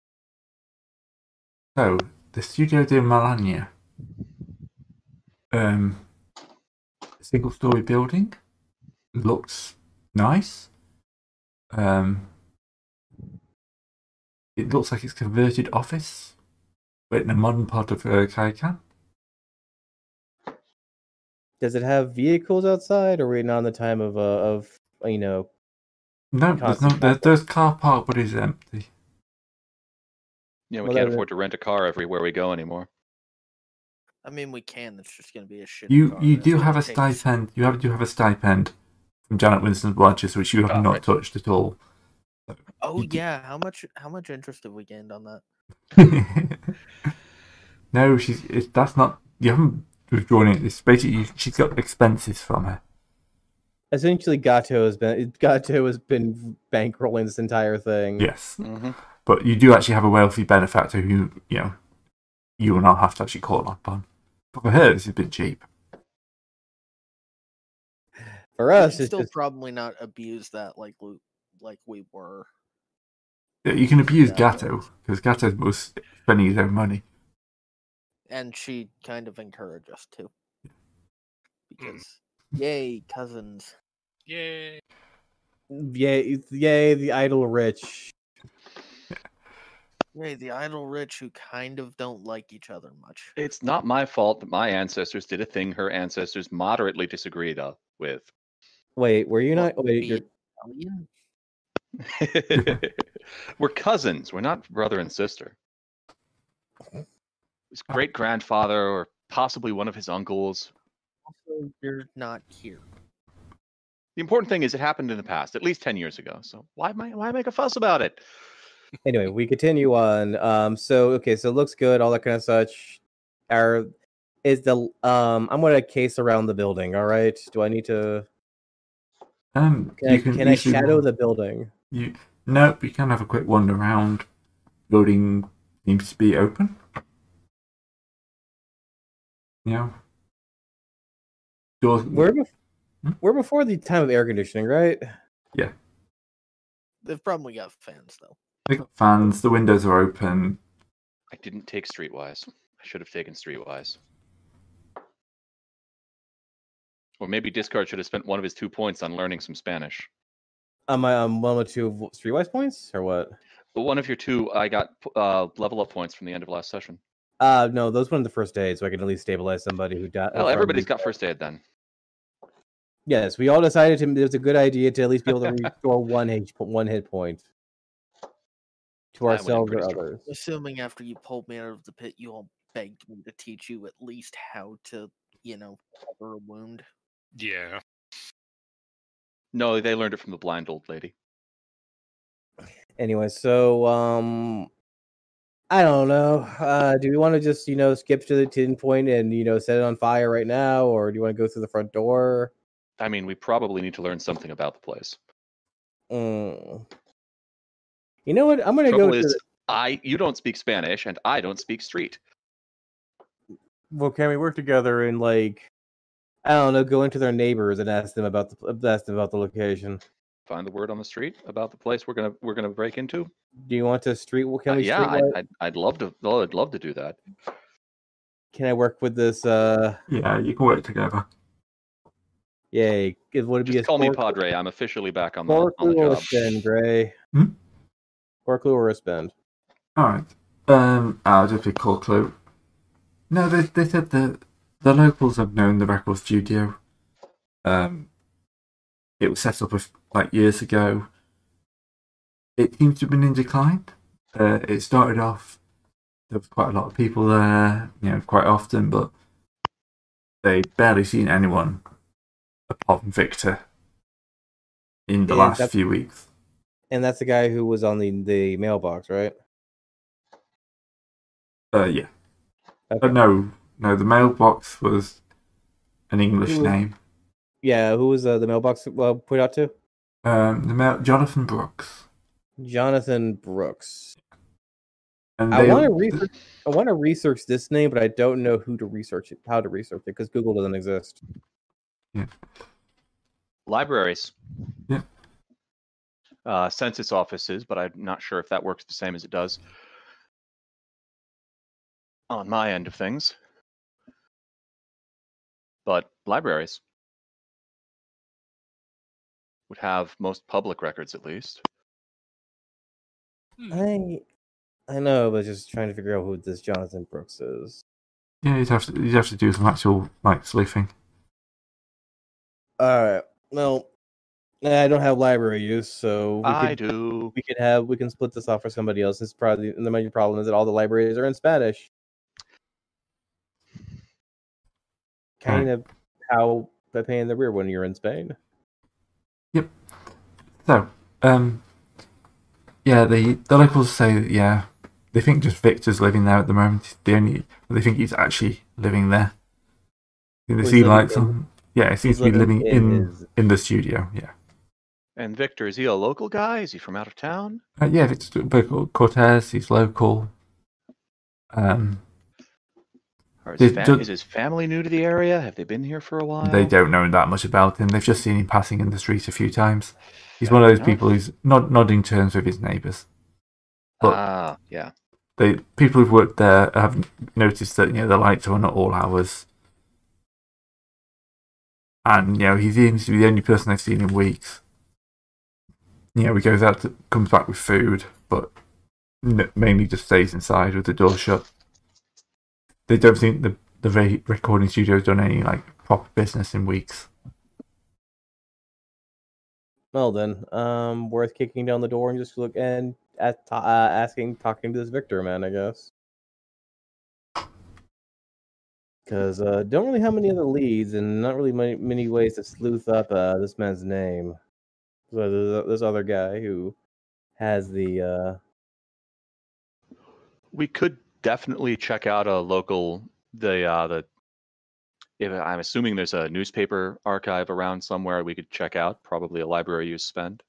So, the Studio di Malagna. Um, single story building. Looks nice. Um, it looks like it's converted office, but in a modern part of uh, Kaikan. Does it have vehicles outside, or are we not in the time of uh, of you know? No, there's no. Constant There, traffic. there's car park, but it's empty. Yeah, we Well, can't then- afford to rent a car everywhere we go anymore. I mean, we can. It's just going to be a shit. You car, you and do it's have a gonna take- stipend. You have do have a stipend from Janet Winston's watches, which you have Oh, not right. touched at all. Oh you do- yeah, how much? How much interest have we gained on that? No, she's. It, that's not. You haven't withdrawn it. It's basically you, she's got expenses from her. Essentially, Gato has been Gato has been bankrolling this entire thing. Yes, Mm-hmm. but you do actually have a wealthy benefactor who you know you will not have to actually call upon. But for her, this is a bit cheap. For We us, should it's still just probably not abuse that like we, like we were. Yeah, you can abuse Yeah. Gatto because Gatto was spending his own money. And she kind of encouraged us to. Because, yay, cousins. Yay! yay, yay, the idle rich. Yay, the idle rich who kind of don't like each other much. It's not my fault that my ancestors did a thing her ancestors moderately disagreed uh, with. Wait, were you What, not? Wait, be you're, Italian? We're cousins. We're not brother and sister. His great grandfather, or possibly one of his uncles. Also, you're not here. The important thing is it happened in the past, at least ten years ago. So why am I, why make a fuss about it? anyway, we continue on. Um, so okay, so it looks good, all that kind of such. Our is the um, I'm gonna case around the building. All right, do I need to? Um, Can, you I, can, can I easily- shadow the building? You nope. You can have a quick wander around. Building seems to be open. You know, doors. We're bef- Hmm? we're before the time of air conditioning, right? They've probably got fans, though. They got fans. The windows are open. I didn't take Streetwise. I should have taken Streetwise. Or maybe Discard should have spent one of his two points on learning some Spanish. Am I um one with two streetwise points or what? But one of your two, I got uh, level up points from the end of last session. Uh no, those went the first aid, so I can at least stabilize somebody who died. Well, everybody's got first aid then. Yes, we all decided to, it was a good idea to at least be able to restore one hit one hit point to I went in ourselves or pretty strong. others. Assuming after you pulled me out of the pit, you all begged me to teach you at least how to, you know, cover a wound. Yeah. No, they learned it from the blind old lady. Anyway, so um I don't know. Uh do we want to just, you know, skip to the tin point and, you know, set it on fire right now, or do you want to go through the front door? I mean, we probably need to learn something about the place. Mm. You know what? I'm gonna Trouble go to is, the, I you don't speak Spanish and I don't speak street. well, can we work together and, like, I don't know, go into their neighbors and ask them about the ask them about the location. Find the word on the street about the place we're gonna we're gonna break into. Do you want to street? Can Uh, we yeah, streetlight? I'd, I'd I'd love to. Oh, I'd love to do that. Can I work with this? Uh, Yeah, you can work together. Yay! It would be Just a call me score- Padre. I'm officially back on the Score on the clue or a job. spin, Gray? Hmm? Score clue or a spin? Alright. Um, I'll just be call clue. No, they, they said that the locals have known the record studio. Um, it was set up a f- like years ago. It seems to have been in decline. Uh, it started off, there was quite a lot of people there, you know, quite often, but they'd barely seen anyone apart from Victor in the Yeah, last that's- few weeks. And that's the guy who was on the, the mailbox, right? Uh, yeah. Okay. But no, no, the mailbox was an English Who was- name. Yeah, who was uh, the mailbox uh, put out to? Um, the mail, Jonathan Brooks. Jonathan Brooks. And I they, want to research. I want to research this name, but I don't know who to research it, how to research it, because Google doesn't exist. Libraries. Yeah. Uh, census offices, but I'm not sure if that works the same as it does on my end of things. But libraries would have most public records, at least. Hmm. I, I know, but just trying to figure out who this Jonathan Brooks is. yeah, you'd have to you'd have to do some actual like sleuthing. All right. Well, I don't have library use, so we I could, do. we could have we can split this off for somebody else. It's probably the major problem is that all the libraries are in Spanish. Kind of how the pain in the rear when you're in Spain. So, um, yeah, the the locals say that, yeah, they think just Victor's living there at the moment. He's the only they think he's actually living there. They He's see living lights in- on. Yeah, he seems he's to be living living in in his- in the studio. Yeah, And Victor, is he a local guy? Is he from out of town? uh, yeah. Victor Cortez, he's local. Um, Or is, They his fam- do- is his family new to the area? Have they been here for a while? they don't know that much about him. They've just seen him passing in the street a few times. He's one Fair of those enough. people who's nod, nodding turns with his neighbours. But Ah, yeah. they people who've worked there have noticed that, you know, the lights are on at all hours, and you know he seems to be the only person they've seen in weeks. You know, he goes out, to, comes back with food, but n- mainly just stays inside with the door shut. They don't think the the re- recording studio's done any like proper business in weeks. Well then, um, worth kicking down the door and just look and at uh, asking, talking to this Victor man, I guess. Because uh, don't really have many other leads, and not really many, many ways to sleuth up uh, this man's name. So there's this other guy who has the uh, We could definitely check out a local the uh the if I'm assuming there's a newspaper archive around somewhere we could check out, probably a library use spend.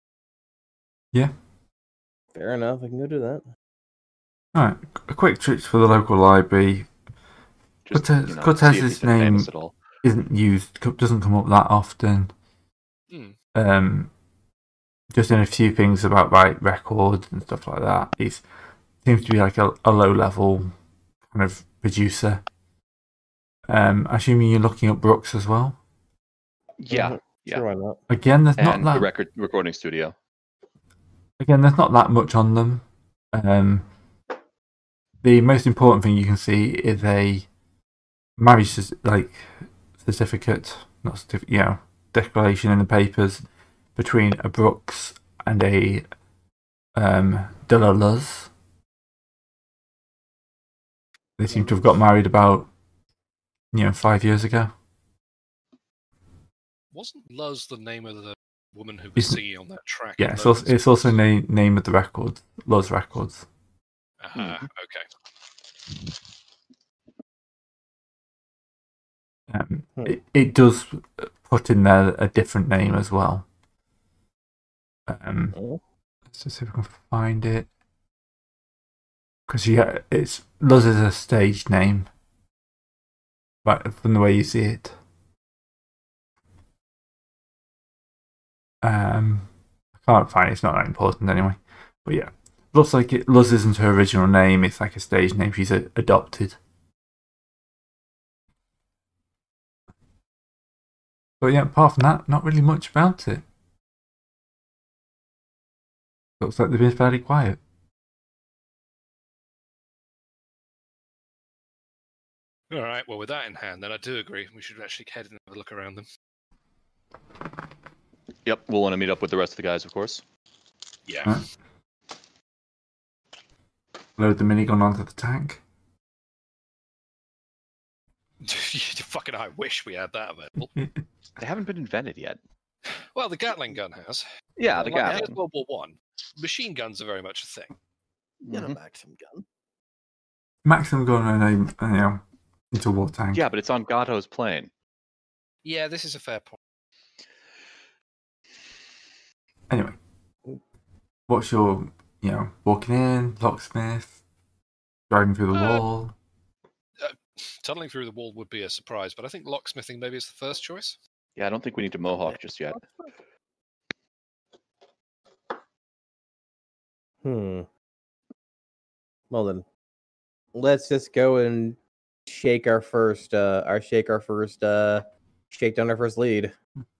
fair enough. I can go do that. All right, a quick trip for the local library. Just Cortez- you know, Cortez's see if he's been famous name- at all. Isn't used, co- doesn't come up that often. Hmm. Um, just in a few things about like records and stuff like that. He seems to be like a, a low level kind of producer. Um, assuming you're looking up Brooks as well. Yeah, Mhm. yeah. Sure, why not? Again, there's not And the that. record recording studio. Again, there's not that much on them. Um, the most important thing you can see is a marriage cer- like certificate, not certificate, you know, declaration in the papers between a Brooks and a um, De La Luz. They seem to have got married about, you know, five years ago. Wasn't Luz the name of the woman who was Isn't- singing on that track? Yeah, in it's also, Moses? it's also na- name of the record, Luz Records. Uh-huh, Mhm. okay. Um, Hmm. it, it does put in there a different name as well. Um, Oh. let's just see if we can find it. Because yeah, it's Luz is a stage name, right from the way you see it. Um, I can't find it. It's not that important anyway. But yeah, looks like it. Luz isn't her original name. It's like a stage name. She's a, adopted. But yeah, apart from that, not really much about it. Looks like they've been fairly quiet. All right. Well, with that in hand, then I do agree. We should actually head and have a look around them. Yep, we'll want to meet up with the rest of the guys, of course. Yeah. Right. Load the minigun onto the tank. Fucking, I wish we had that available. They haven't been invented yet. Well, the Gatling gun has. Yeah, the Like, Gatling. here's World War One. Machine guns are very much a thing. Get Mhm. a Maxim gun. Maximum gun and a, you know, into war tank. Yeah, but it's on Gatto's plane. Yeah, this is a fair point. Anyway, what's your, you know, walking in, locksmith, driving through the Uh, wall? Tunneling through the wall would be a surprise, but I think locksmithing maybe is the first choice. Yeah, I don't think we need to Mohawk just yet. Hmm. Well then, let's just go and shake our first, uh, our shake our first, uh, shake down our first lead.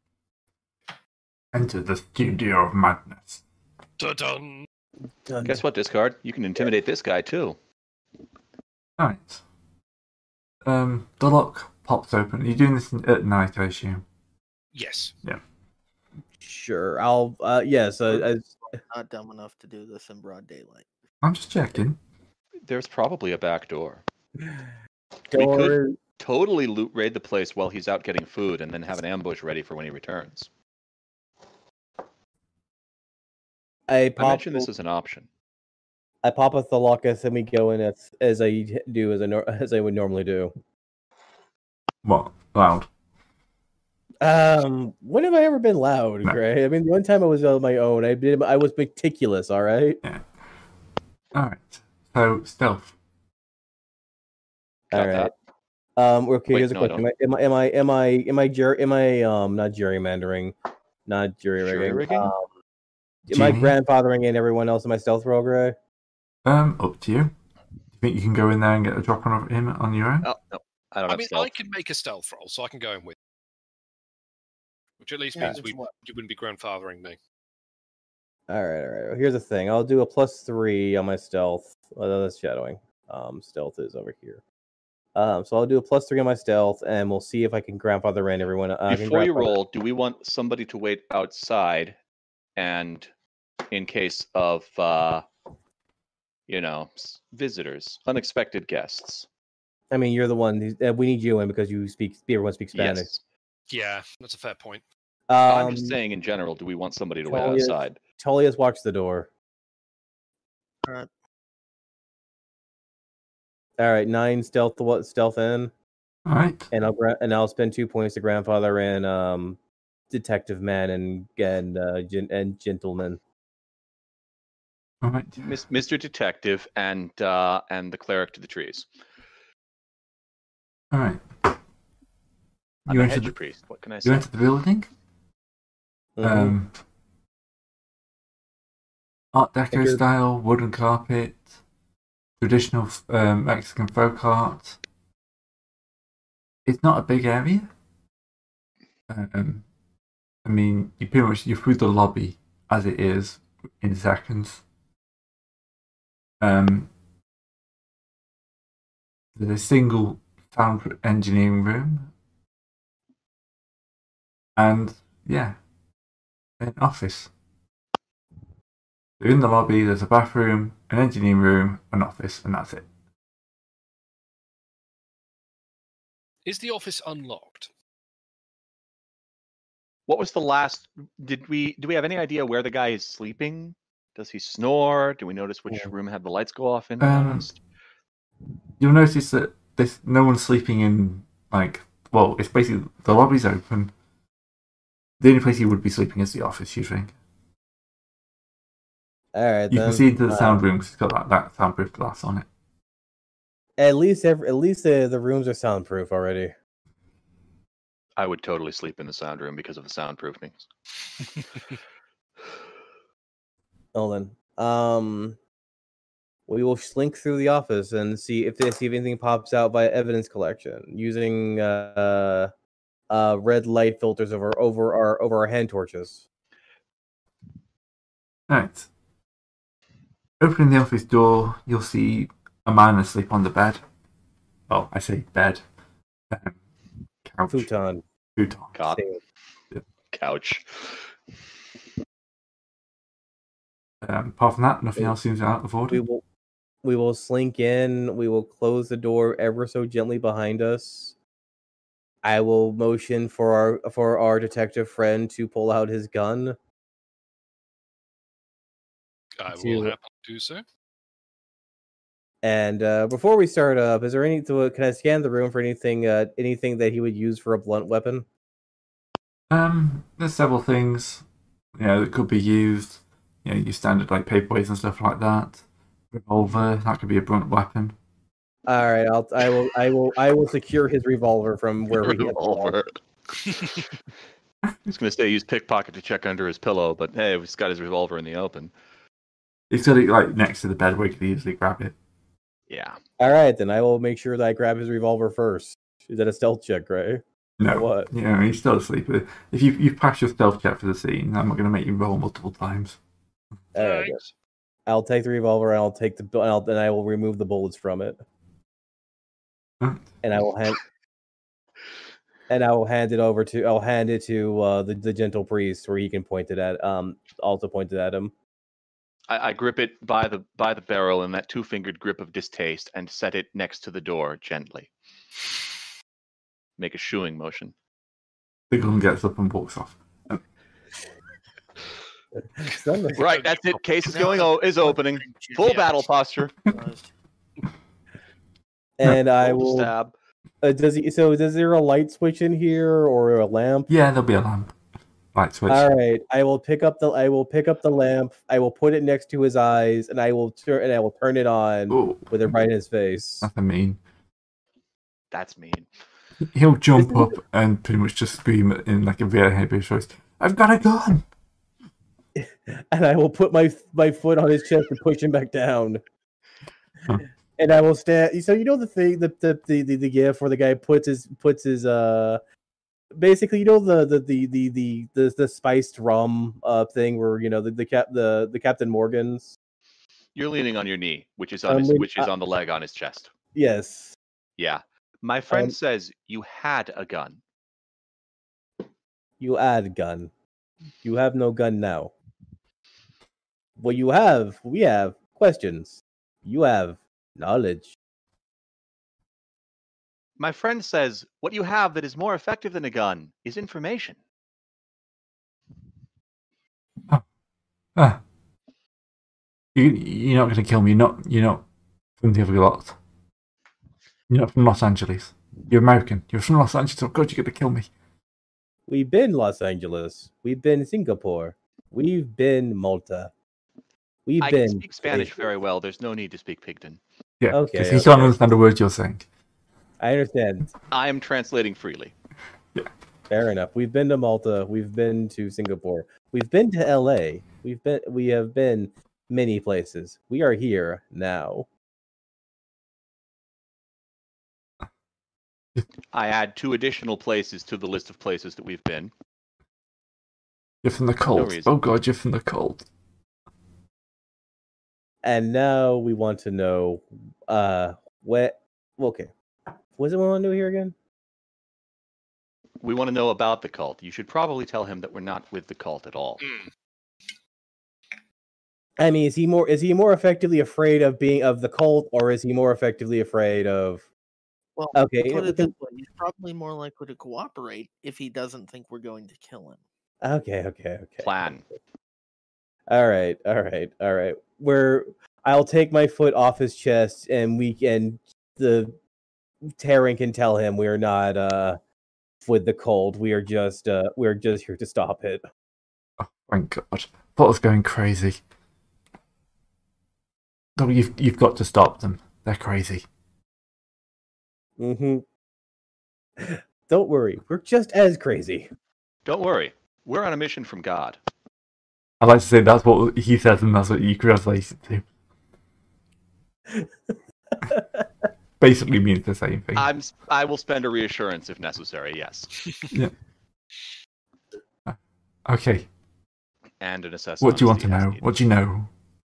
Enter the studio of madness. Dun-dun. Guess what, Discard? You can intimidate this guy too. Alright. Um, the lock pops open. You're doing this at night, I assume. Yes. Sure, I'll. Uh, yes, uh, as, Not dumb enough to do this in broad daylight. I'm just checking. There's probably a back door. door. Totally loot raid the place while he's out getting food and then have an ambush ready for when he returns. I I pop. mentioned this as an option. I pop up the locus and we go in as as I do as I nor- as I would normally do. What? Loud. Um, when have I ever been loud, No. Gray? I mean, the one time I was on my own, I did. I was meticulous. All right. Alright. So, stealth. Got All right. that. Um. Okay. Wait, here's a no, I question. Am I? Am I? Am I? Am I? Jur- am I? Um. Not gerrymandering. Not jury rigging. Jury-rigging? Um, am I Genie? grandfathering in everyone else in my stealth roll, Gray? Um, up to you. Do you think you can go in there and get a drop on him on your own? Oh, no. I don't I have mean, stealth. I can make a stealth roll, so I can go in with. Which at least Yeah, means it's we what- you wouldn't be grandfathering me. All right. All right. Well, here's the thing. I'll do a plus three on my stealth. Well, that's shadowing. Um. Stealth is over here. Um. So I'll do a plus three on my stealth, and we'll see if I can grandfather in everyone. Uh, I can Before you grandfather- roll, do we want somebody to wait outside and in case of, uh, you know, s- visitors, unexpected guests? I mean, you're the one. Who's, uh, we need you in because you speak. Everyone speaks Spanish. Yes. Yeah, that's a fair point. Um, I'm just saying in general, do we want somebody to wait Talia- outside? Talia's watched the door. Alright. All right, nine stealth. What stealth in? Alright. And I'll gra- and I'll spend two points to grandfather in um, detective man and and uh, gen- and gentleman. Alright. Mis- Mister Detective and uh, and the cleric to the trees. Alright. I'm You a enter, hedge the, priest. What can I you say? enter the building. Mhm. Um, Art Deco Enter- style, wooden carpet, traditional um, Mexican folk art. It's not a big area. Um, I mean, you pretty much you're through the lobby as it is in seconds. Um, there's a single sound engineering room, and yeah, an office. So in the lobby, there's a bathroom, an engineering room, an office, and that's it. Is the office unlocked? What was the last? Did we do we have any idea where the guy is sleeping? Does he snore? Do we notice which Yeah. room had the lights go off in Um, last? You'll notice that there's no one's sleeping in, like, well, it's basically the lobby's open. The only place you would be sleeping is the office, you think. All right, You then. can see into the uh, sound room 'cause it's got that, that soundproof glass on it. At least, every, at least the, the rooms are soundproof already. I would totally sleep in the sound room because of the soundproofings. Hold on. Um, we will slink through the office and see if they see if anything pops out by evidence collection using uh, uh, red light filters over over our over our hand torches. Right. Opening the office door, you'll see a man asleep on the bed. Well, I say bed. Um, couch. Futon. Futon. Cot. Same. Couch. Um, apart from that, nothing else seems out of order. We will we will slink in. We will close the door ever so gently behind us. I will motion for our for our detective friend to pull out his gun. I will To- happily do so. And uh, before we start up, is there any? Can I scan the room for anything? Uh, anything that he would use for a blunt weapon? Um, there's several things, you know, that could be used. You know, your standard like paperweights and stuff like that. Revolver, that could be a blunt weapon. All right, I'll I will I will I will secure his revolver from where we get Revolver. I was going to say use pickpocket to check under his pillow, but hey, he's got his revolver in the open. He's got it like next to the bed where you could easily grab it. Yeah. All right, then I will make sure that I grab his revolver first. Is that a stealth check, right? No, What? you know, he's still asleep. If you you pass your stealth check for the scene, I'm not going to make you roll multiple times. All right, then. Nice. I'll take the revolver and I'll take the and, I'll, and I will remove the bullets from it, Huh? and I will hand and I will hand it over to I'll hand it to uh, the the gentle priest where he can point it at um also point it at him. I, I grip it by the by the barrel in that two-fingered grip of distaste and set it next to the door gently. Make a shooing motion. The gun gets up and walks off. Son of- Right, that's it. Case is No, going. Oh, is opening. Full Yeah. battle posture. and I Full will. stab. Uh, does he? So is there a light switch in here or a lamp? Yeah, there'll be a lamp. Light switch. All right, I will pick up the I will pick up the lamp. I will put it next to his eyes, and I will turn and I will turn it on Oh, with it right in his face. nothing mean. That's mean. He'll jump up and pretty much just scream in like a very high pitched voice, "I've got a gun!" And I will put my my foot on his chest and push him back down. Huh. And I will stand. So you know the thing, the the the the, the gif where the guy puts his puts his uh, basically you know the the the the the the, the spiced rum uh thing where you know the the cap the the Captain Morgan's. You're leaning on your knee, which is on I'm his, leaning- which is uh, on the leg on his chest. Yes, Yeah. My friend Um, says you had a gun. you add gun. You have no gun now. What you have, we have questions. You have knowledge. My friend says what you have that is more effective than a gun is information. Ah, you you're not going to kill me. You're not you're not from the other lot. You're not from Los Angeles. You're American. You're from Los Angeles. Oh God, you're going to kill me. We've been Los Angeles. We've been Singapore. We've been Malta. We've I been. can speak Spanish very well. There's no need to speak Pigton. Yeah, Okay, because he okay. can't understand a word you're saying. I understand. I am translating freely. Fair enough. We've been to Malta. We've been to Singapore. We've been to L A. We've been. We have been many places. We are here now. I add two additional places to the list of places that we've been. You're from the cold. reason. Oh God, you're from the cold. And now we want to know. Uh, what? Okay. What's it we want to do here again? We want to know about the cult. You should probably tell him that we're not with the cult at all. Mm. I mean, is he more? Is he more effectively afraid of being of the cult, or is he more effectively afraid of? Well, Okay, put it because- this way, he's probably more likely to cooperate if he doesn't think we're going to kill him. Okay, okay, okay. Plan. All right, all right, all right. Where I'll take my foot off his chest, and we can the Terran can tell him we are not uh with the cold. We are just uh we're just here to stop it. Oh, thank God. Thought I was going crazy. No, you've you've got to stop them. They're crazy. Mm-hmm. Don't worry, we're just as crazy. Don't worry. We're on a mission from God. I like to say that's what he says, and that's what you translate it to. basically means the same thing. I'm. s- I will spend a reassurance if necessary. Yes, Okay, and an assess. what do you want to honesty as know? needed. What do you know?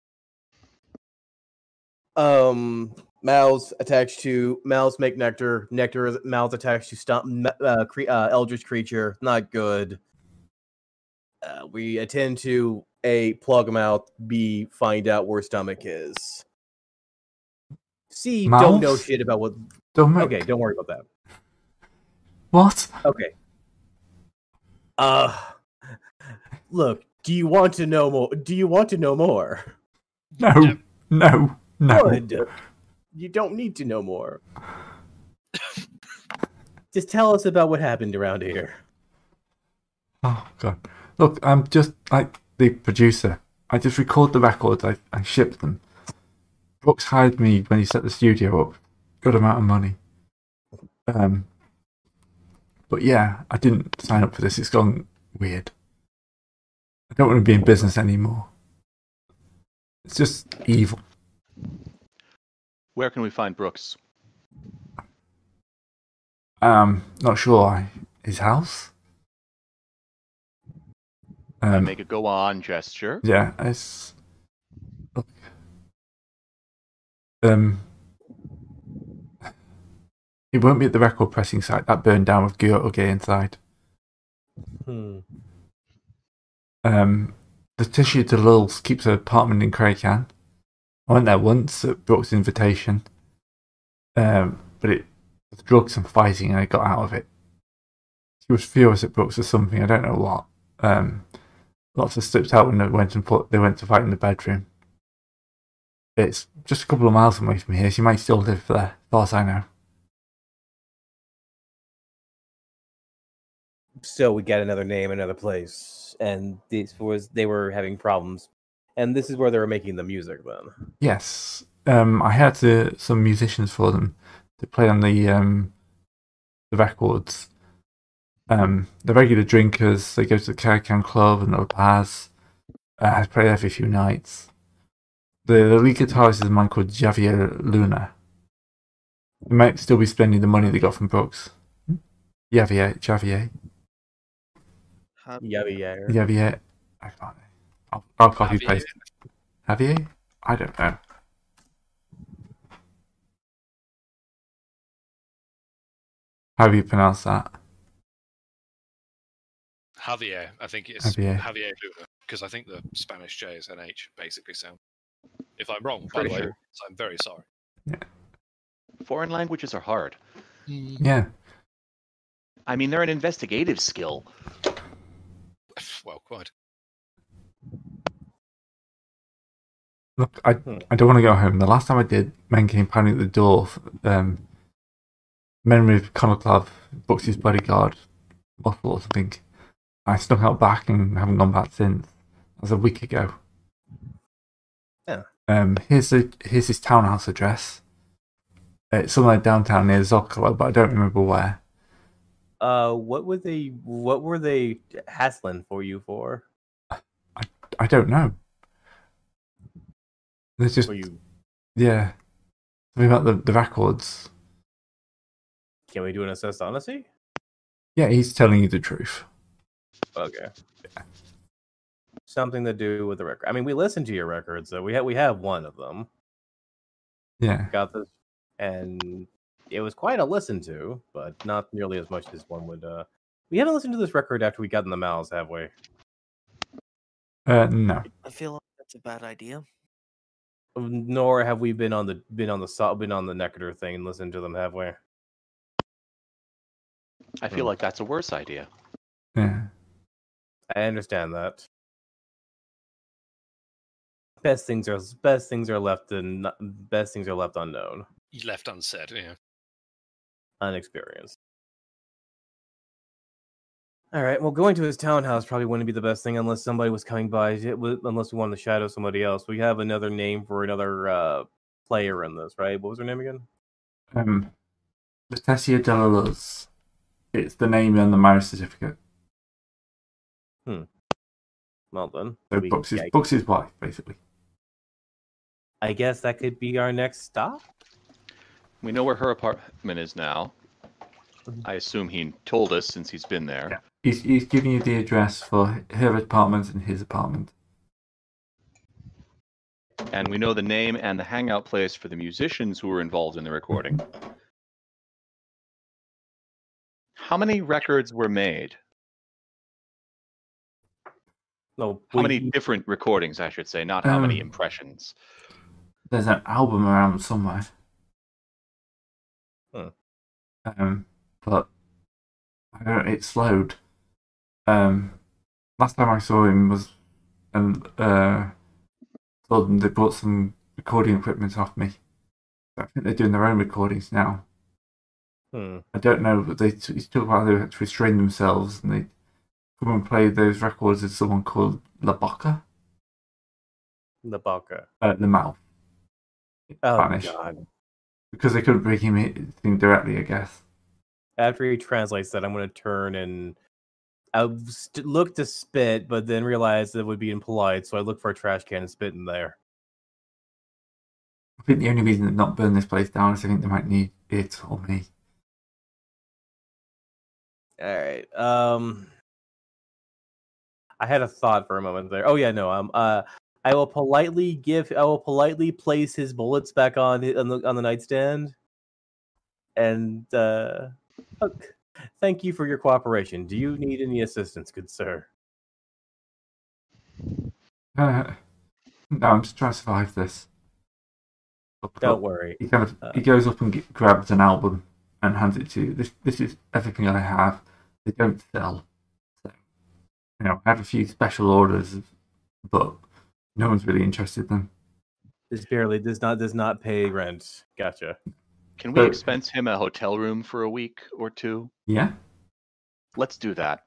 Um, mouths attached to mouths make nectar. Nectar is mouths attached to stomach. Uh, cre- uh, eldritch creature, not good. Uh, we attend to A, plug mouth. B, find out where stomach is. C, don't know Mouths? shit about what. Don't make... Okay, don't worry about that. What? Okay. Uh, look. Do you want to know more? Do you want to know more? No, Yeah. no, no. Good. You don't need to know more. Just tell us about what happened around here. Oh god. Look, I'm just like the producer. I just record the records. I, I ship them. Brooks hired me when he set the studio up. Good amount of money. Um. But yeah, I didn't sign up for this. It's gone weird. I don't want to be in business anymore. It's just evil. Where can we find Brooks? Um, not sure. His house. I Um, make a go on gesture. yeah, it's. Look. Um. It won't be at the record pressing site that burned down with Gyoto Gay inside. Hmm. Um, the Tissue de Lulz keeps an apartment in Craican. I went there once at Brooks' invitation. Um, but it was drugs and fighting, and I got out of it. She was furious at Brooks or something. I don't know what. Um, lots of slipped out when they went and put, they went to fight in the bedroom. It's just a couple of miles away from here. She might still live there, as far as I know. So we got another name, another place, and this was they were having problems, and this is where they were making the music. Then Yes. Um, I had to, some musicians for them to play on the um, the records. Um, the regular drinkers, they go to the Caracan Club and other bars. Uh, I play there for a few nights. The, the lead guitarist is a man called Javier Luna. They might still be spending the money they got from Brooks. Javier, Javier, How- Javier. Javier. I can't. I'll, I'll copy Javier. paste. Javier? I don't know. How do you pronounce that? Javier, I think it's Javier. Javier Luna, because I think the Spanish J is N H, basically. So, if I'm wrong, by Pretty the way, sure. so I'm very sorry. Foreign languages are hard. Yeah. I mean, they're an investigative skill. Well, quite. Look, I Hmm. I don't want to go home. The last time I did, men came pounding at the door. Um, men with Konoclav, Buxy's bodyguard, bottle or something. I snuck out back and haven't gone back since. That was a week ago. Yeah. Um, here's the here's his townhouse address. It's somewhere downtown near Zocalo, but I don't remember where. Uh, what were they? What were they hassling for you for? I don't know. There's just For you? yeah, something about the the records. Can we do an assessed honesty? Yeah, he's telling you the truth. Okay. Something to do with the record. I mean, we listened to your records, so we have we have one of them. Yeah. Got this, and it was quite a listen to, but not nearly as much as one would. Uh, we haven't listened to this record after we got in the mouths, have we? Uh, no. I feel like that's a bad idea. Nor have we been on the been on the so- been on the Nectar thing and listened to them, have we? I feel Hmm. like that's a worse idea. Yeah. I understand that. Best things are best things are left in best things are left unknown, You left unsaid, yeah. unexperienced. All right. Well, going to his townhouse probably wouldn't be the best thing unless somebody was coming by. It was, unless we wanted to shadow somebody else. We have another name for another uh, player in this, right? What was her name again? Um, Laetitia de la Luz. It's the name on the marriage certificate. Well then, So we- Buxy's, yeah, Buxy's wife, basically. I guess that could be our next stop. We know where her apartment is now. Mhm. I assume he told us since he's been there. Yeah. He's, he's giving you the address for her apartment and his apartment. And we know the name and the hangout place for the musicians who were involved in the recording. How many records were made? No, How we, many different recordings, I should say, not how many Um, impressions. There's an album around somewhere. Huh. Um, but I don't, it slowed. Um, last time I saw him was, and uh, told them they bought some recording equipment off me. I think they're doing their own recordings now. Hmm. I don't know, but they t- he's talking about they had to restrain themselves and they come and play those records with someone called La Boca, The Baka. uh, the mouth, Oh Spanish, God! because they couldn't bring him in directly, I guess. After he translates that, I'm going to turn and I st- look to spit, but then realize that it would be impolite, so I look for a trash can and spit in there. I think the only reason they've not burned this place down is I think they might need it or me. All right. Um, I had a thought for a moment there. Oh yeah, no. Um, uh, I will politely give. I will politely place his bullets back on the on the, on the nightstand. And uh, look, thank you for your cooperation. Do you need any assistance, good sir? Uh, no, I'm just trying to survive this. Up, Don't up. worry. He kind of Uh, he goes up and get, grabs an album and hands it to you. This this is everything I have. They don't sell. So, you know, I have a few special orders, but no one's really interested in them. This barely does not does not pay rent. Gotcha. Can we So- expense him a hotel room for a week or two? Yeah. Let's do that.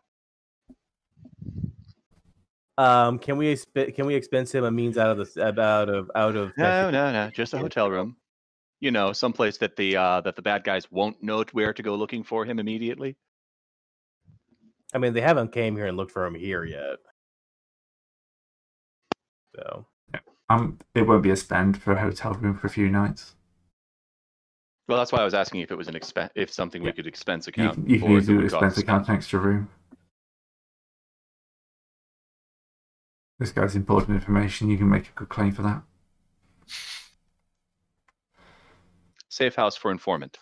Um, can we exp- can we expense him a means out of the out of out of No, no, no. Just a hotel room. You know, someplace that the uh, that the bad guys won't know where to go looking for him immediately. I mean, they haven't came here and looked for him here yet. So Um, it won't be a spend for a hotel room for a few nights. Well, that's why I was asking if it was an expense, if something we could expense You account can, you for can use that the would cost expense us account an extra room. This guy's important information. You can make a good claim for that. safe house for informant.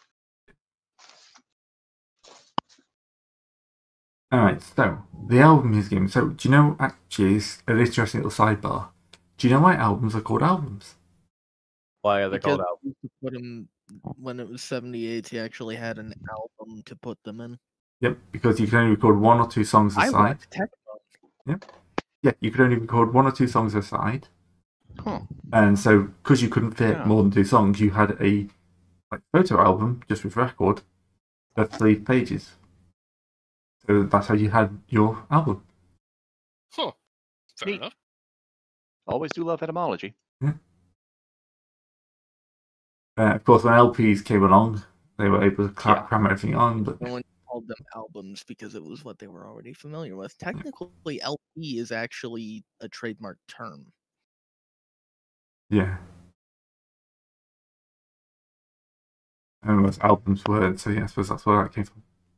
Alright, so the album he's given. So, do you know, actually, it's an interesting little sidebar. Do you know why albums are called albums? why are they Because called out? we used to put 'em- when it was seventy-eight, he actually had an album to put them in. Yep, because you can only record one or two songs I aside. like techno. Yeah, you could only record one or two songs aside. Huh. And so, because you couldn't fit Yeah. more than two songs, you had a like photo album just with record of three pages. So that's how you had your album. Huh. Fair Neat. enough. Always do love etymology. Uh, of course, when L Ps came along, they were able to cra- Yeah. cram everything on. But No one called them albums because it was what they were already familiar with. Technically, L P is actually a trademark term. yeah, and those albums were. So yeah, I suppose that's where that came from.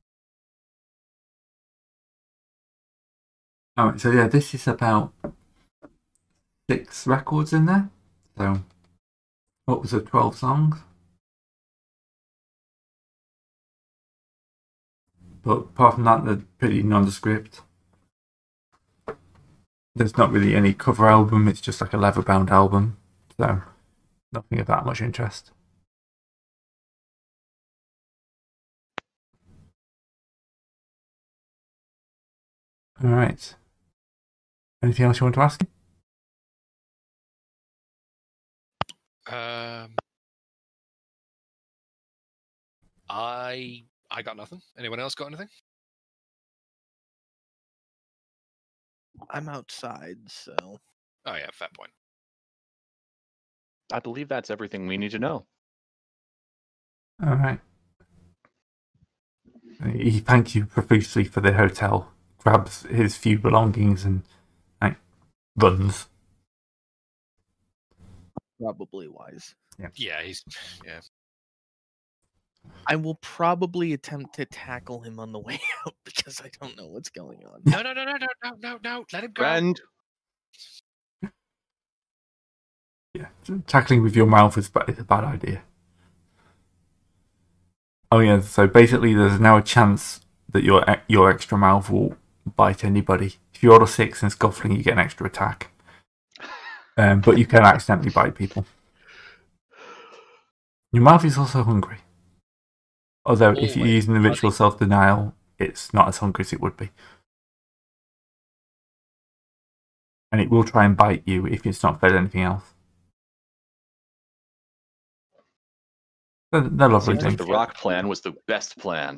All right, so yeah, this is about six records in there. So, what was it? Twelve songs. But apart from that, they're pretty nondescript. There's not really any cover album. It's just like a leather-bound album. So, nothing of that much interest. All right. Anything else you want to ask? Um, I I got nothing. Anyone else got anything? I'm outside, so Oh yeah, fair point. I believe that's everything we need to know. All right. He thanks you profusely for the hotel, grabs his few belongings and like, runs. probably wise. Yeah, he's yeah. I will probably attempt to tackle him on the way out because I don't know what's going on. No, no, no, no, no, no, no, no. Let him go. Friend, Yeah, tackling with your mouth is, ba- is a bad idea. Oh yeah, so basically there's now a chance that your e- your extra mouth will bite anybody. If you roll a six and scuffling, you get an extra attack. Um, but you can accidentally bite people. Your mouth is also hungry. Although if you're Always using the ritual bloody- self-denial, it's not as hungry as it would be. And it will try and bite you if it's not fed anything else. They're, they're lovely seems like things. the rock plan was the best plan.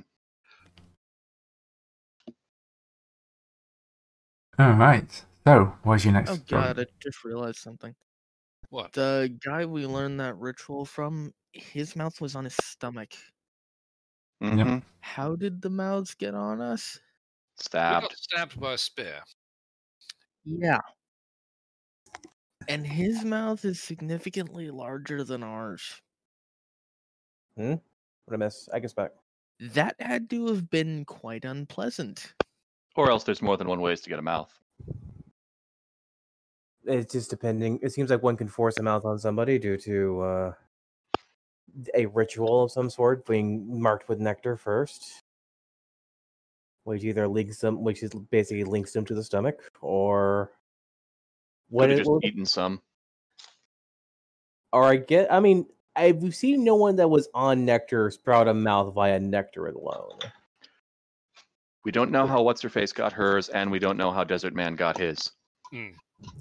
Alright, so what's your next Oh story? god, I just realized something. What? The guy we learned that ritual from, his mouth was on his stomach. Mhm. How did the mouths get on us? We Stabbed. got stabbed by a spear. Yeah. And his mouth is significantly larger than ours. What I miss? I guess back. That had to have been quite unpleasant. Or else there's more than one ways to get a mouth. It's just depending. It seems like one can force a mouth on somebody due to uh, a ritual of some sort being marked with nectar first, which either links them, which is basically links them to the stomach, or what Could have it just will, eaten some. or I get. I mean, I've seen no one that was on nectar sprout a mouth via nectar alone. We don't know how What's Her Face got hers, and we don't know how Desert Man got his. Hmm.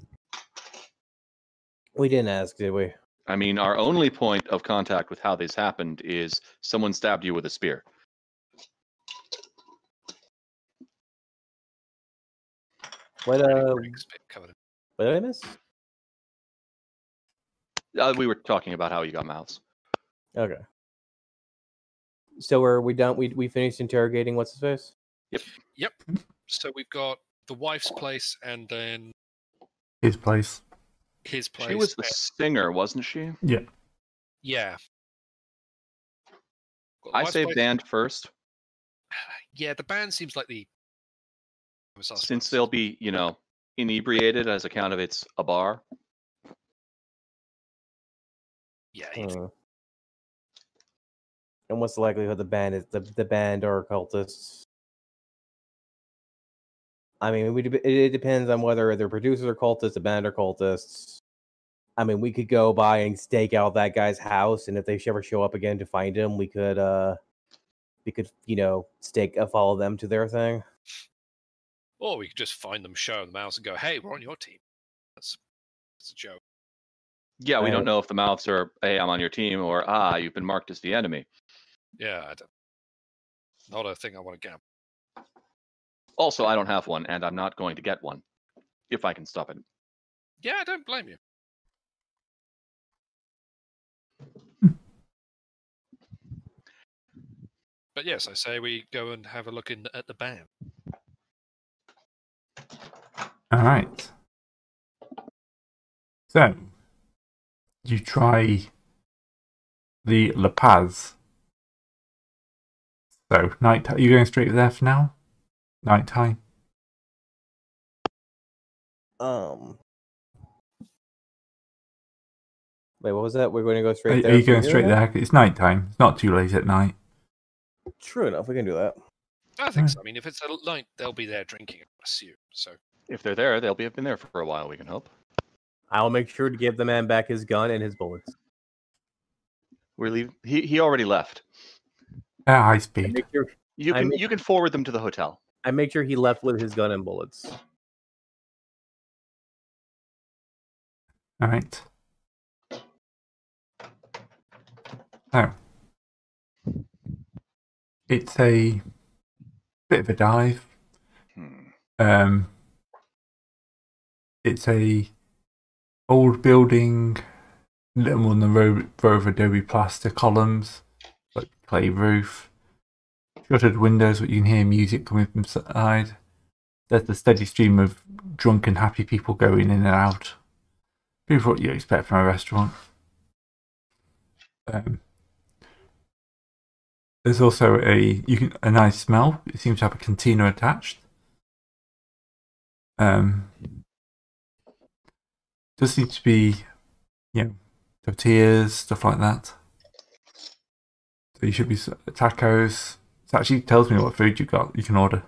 We didn't ask, did we? I mean, our only point of contact with how this happened is someone stabbed you with a spear. What uh? Rick's bit covered in- What did I miss? Uh, we were talking about how you got mouths. Okay. So are we done? We we finished interrogating what's his face? Yep. So we've got the wife's place and then His place. his place. She was the and- singer, wasn't she? Yeah. yeah. Got the I wife's say place- band first, Yeah, the band seems like the. since they'll be, you know, inebriated as account of it's a bar. Yeah. he- Hmm. And what's the likelihood the band is the, the band are cultists? I mean, we, it, it depends on whether the producers are cultists, the band are cultists. I mean, we could go by and stake out that guy's house, and if they ever show up again to find him, we could, uh, we could, you know, stake, uh, follow them to their thing. Or we could just find them, show them the mouse, and go, "Hey, we're on your team." That's that's a joke. Yeah, we Uh, don't know if the mouths are, hey, I'm on your team, or ah, you've been marked as the enemy. Yeah, I don't, not a thing I want to gamble. Also, I don't have one, and I'm not going to get one if I can stop it. Yeah, I don't blame you. But yes, I say we go and have a look in at the band. Alright. So, you try the La Paz. So, night. Are you going straight there for now? Night time? Um. Wait, what was that? We're going to go Are, straight are there. you for going dinner straight now? there? It's night time. It's not too late at night. True enough, we can do that. I think Right. so. I mean, if it's a night, they'll be there drinking, I assume. So If they're there, they'll be have been there for a while, we can hope. I'll make sure to give the man back his gun and his bullets. We're leave- he, he already left. At high I speed. make sure You I can make- you can forward them to the hotel. I make sure he left with his gun and bullets. Alright. So, it's a bit of a dive. Hmm. Um, it's a old building, little more than a row, row of adobe plaster columns, like clay roof, shuttered windows, but you can hear music coming from inside. There's a steady stream of drunken, happy people going in and out. People what you expect from a restaurant. Um, There's also a you can a nice smell. It seems to have a cantina attached. Um, does seem to be, you know, tortillas, stuff like that. So you should be s- tacos. It actually tells me what food you got. You can order.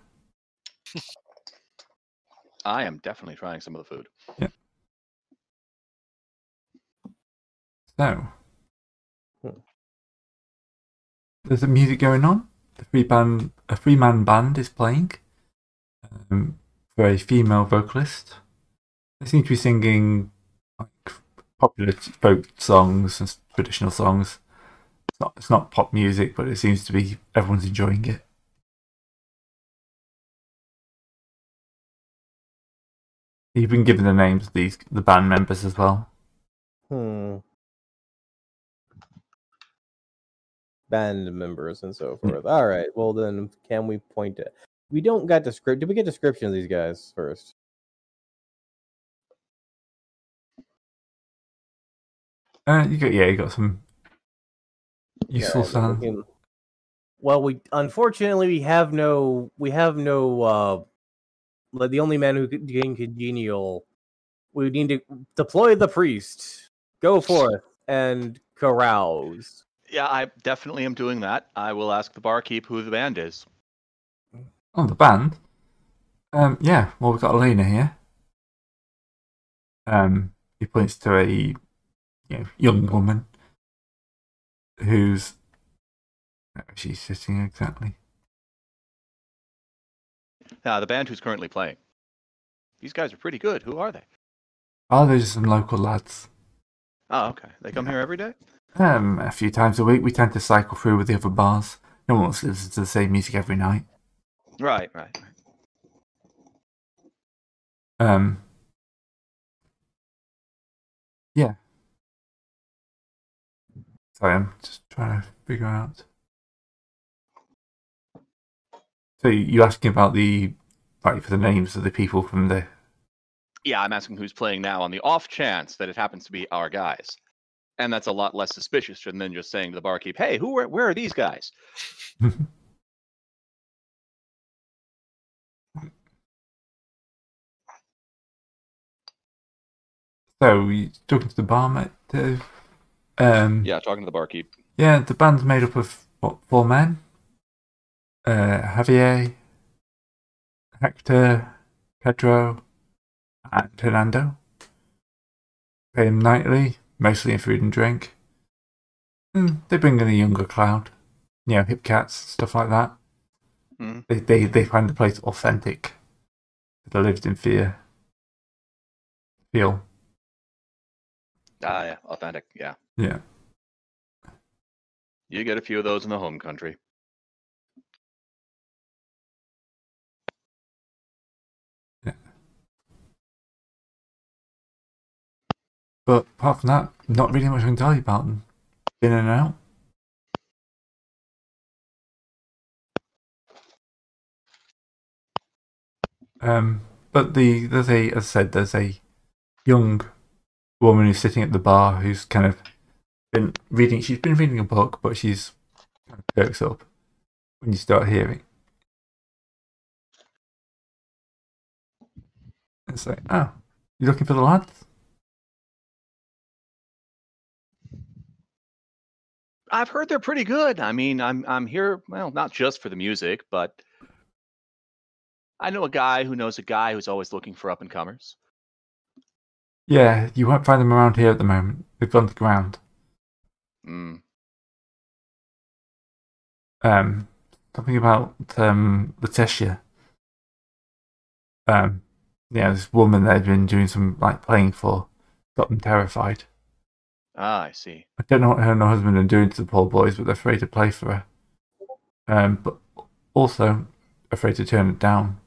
I am definitely trying some of the food. So Hmm. there's a music going on. The free band, a three man band is playing um, for a female vocalist. They seem to be singing like popular folk songs and traditional songs. It's not it's not pop music, but it seems to be everyone's enjoying it. You've been given the names of these the band members as well. Hmm. Band members and so Hmm. forth. All right. Well, then, can we point it? We don't got the script. Did we get description of these guys first? Uh, you got yeah, you got some useful Alright, then we sounds. can- Well, we unfortunately we have no we have no uh like the only man who can gain congenial. We need to deploy the priest. Go forth and carouse. Yeah, I definitely am doing that. I will ask the barkeep who the band is. Oh, the band. Um, yeah. Well, we've got Elena here. Um, he points to a you know young woman who's where is she sitting exactly? Uh, the band who's currently playing. These guys are pretty good. Who are they? Oh, those are some local lads. Oh, okay. They come Yeah. here every day? Um, a few times a week. We tend to cycle through with the other bars. No one wants to listen to the same music every night. Right, right. right. Um, yeah. Sorry, I'm just trying to figure out. So you asking about the like for the names of the people from the Yeah, I'm asking who's playing now on the off chance that it happens to be our guys. And that's a lot less suspicious than just saying to the barkeep, hey, who are, where are these guys? So you talking to the barmaid? Uh, um, Yeah, talking to the barkeep. yeah, the band's made up of what four men? Uh, Javier, Hector, Pedro, and Hernando. Pay them nightly, mostly in food and drink. Mm, they bring in a younger crowd, you know, hip cats, stuff like that. Mhm. They, they they find the place authentic. They lived in fear. Feel. Ah, yeah, authentic. Yeah. Yeah. You get a few of those in the home country. But apart from that, not really much I can tell you about them. In and out. Um, but the there's a, as I said, there's a young woman who's sitting at the bar who's kind of been reading. She's been reading a book, but she's kind of perks up when you start hearing. It's like, oh, you looking for the lads? I've heard they're pretty good. I mean, I'm I'm here, well, not just for the music, but I know a guy who knows a guy who's always looking for up and comers. Yeah, you won't find them around here at the moment. They've gone to ground. Mm. Um, something about um Letitia. Um, yeah, this woman they've been doing some like playing for got them terrified. Ah, I see. I don't know what her and her husband are doing to the poor boys, but they're afraid to play for her. Um, but also afraid to turn it down.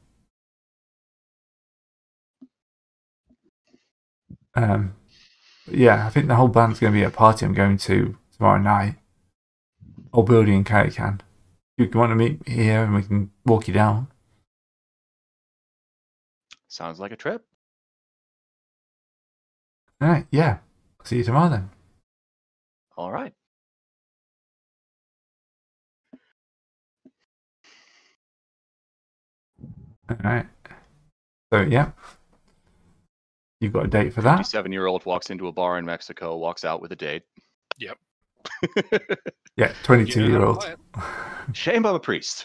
Um, but yeah, I think the whole band's going to be at a party I'm going to tomorrow night. Old building in Kayakan. You want to meet me here and we can walk you down? Sounds like a trip. All right, yeah. See you tomorrow then. All right. All right. So yeah, you've got a date for that. fifty-seven-year-old walks into a bar in Mexico, walks out with a date. Yep. Yeah, twenty-two-year-old. You Shame I'm a priest.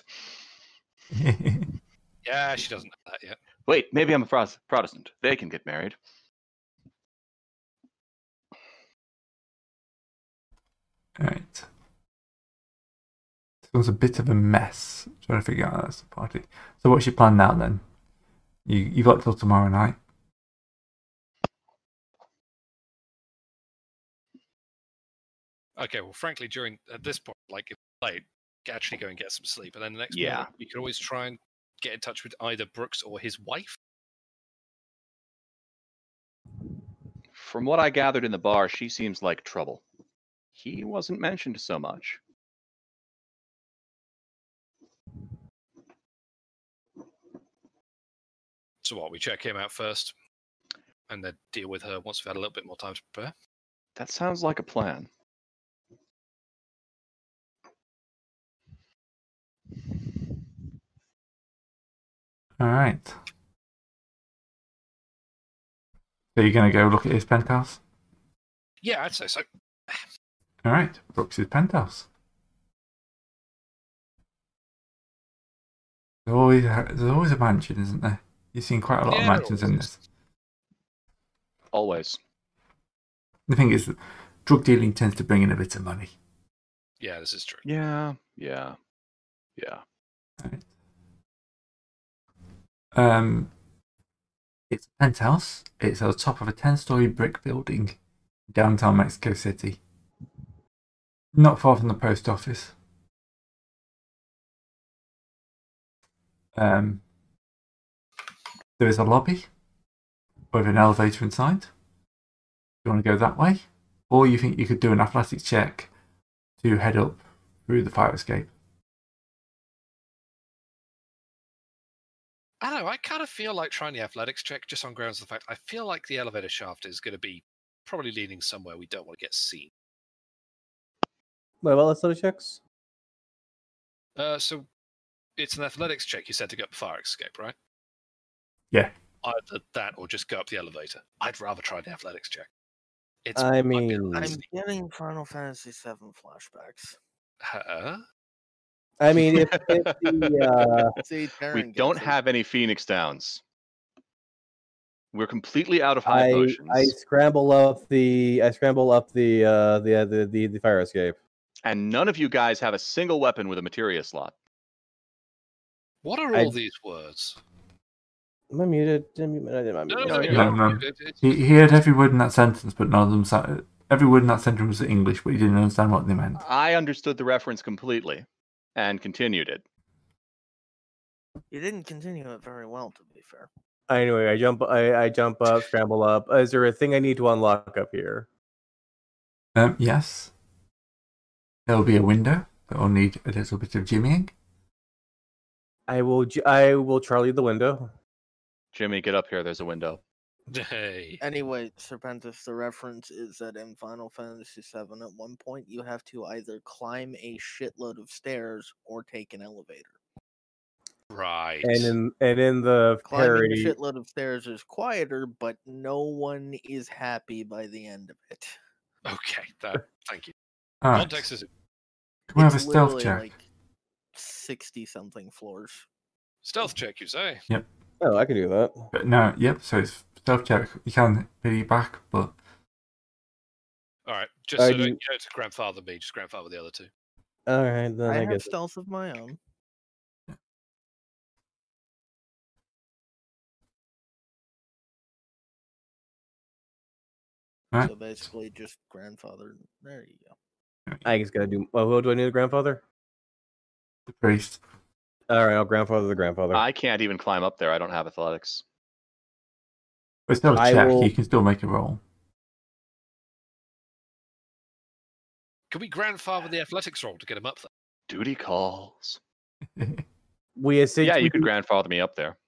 Yeah, she doesn't know that yet. Wait, maybe I'm a Pro- Protestant. They can get married. All right. So it was a bit of a mess trying to figure out that's the party. So what's your plan now then? You you got till tomorrow night. Okay, well, frankly, during at this point, like if it's late, actually go and get some sleep, and then the next Yeah. morning you could always try and get in touch with either Brooks or his wife. From what I gathered in the bar, she seems like trouble. He wasn't mentioned so much. So what? We check him out first, and then deal with her once we've had a little bit more time to prepare. That sounds like a plan. All right. So you're gonna go look at his penthouse? Yeah, I'd say so. All right, Brooks's penthouse. There's always a, there's always a mansion, isn't there? You've seen quite a lot Yeah, of there mansions always in is. this. Always. The thing is, that drug dealing tends to bring in a bit of money. Yeah, this is true. Yeah, yeah, yeah. Right. Um, it's a penthouse. It's at the top of a ten-story brick building, downtown Mexico City. Not far from the post office. Um, there is a lobby with an elevator inside. You want to go that way, or you think you could do an athletics check to head up through the fire escape? I don't know. I kind of feel like trying the athletics check just on grounds of the fact I feel like the elevator shaft is going to be probably leading somewhere we don't want to get seen. Wait, what athletic checks? Uh, so it's an athletics check. You said to go up the fire escape, right? Yeah. Either that or just go up the elevator. I'd rather try the athletics check. It's I might be a mean- little I'm easy. getting Final Fantasy seven flashbacks. Huh? I mean, if, if the uh, See, Darren We gets don't it. have any Phoenix Downs. We're completely out of high I potions. I scramble up the I scramble up the uh the the the, the fire escape. And none of you guys have a single weapon with a materia slot. What are I- all these words? Am I muted? Am I, am I No, muted? no, No, you're no, not. no. It- it's- He, he heard every word in that sentence, but none of them. sa- Every word in that sentence was English, but he didn't understand what they meant. I understood the reference completely and continued it. You didn't continue it very well, to be fair. Anyway, I jump I, I jump up, scramble up. Is there a thing I need to unlock up here? Um, yes. There'll be a window that will need a little bit of jimmying. I will j- I will Charlie the window. Jimmy, get up here. There's a window. Hey. Anyway, Serpentis, the reference is that in Final Fantasy seven, at one point, you have to either climb a shitload of stairs or take an elevator. Right. And in and in the Climbing a parody, shitload of stairs is quieter, but no one is happy by the end of it. Okay. That. Thank you. All right. Context is Can we have a It's stealth literally check? like sixty something floors. stealth check. You say? oh, I can do that. But no, yep, so it's stealth check. You can piggyback, but All right. Just I so do- don't, you don't to grandfather me. Just grandfather the other two. All right, then I I, have guess. stealth of my own. Right. So basically, just grandfather. There you go. I just gotta do. Oh, who do I need a grandfather? the priest. All right, I'll grandfather the grandfather. I can't even climb up there. I don't have athletics. But still a I check, will- you can still make a roll. Can we grandfather the athletics roll to get him up there? Duty calls. we essentially Yeah, you could grandfather me up there.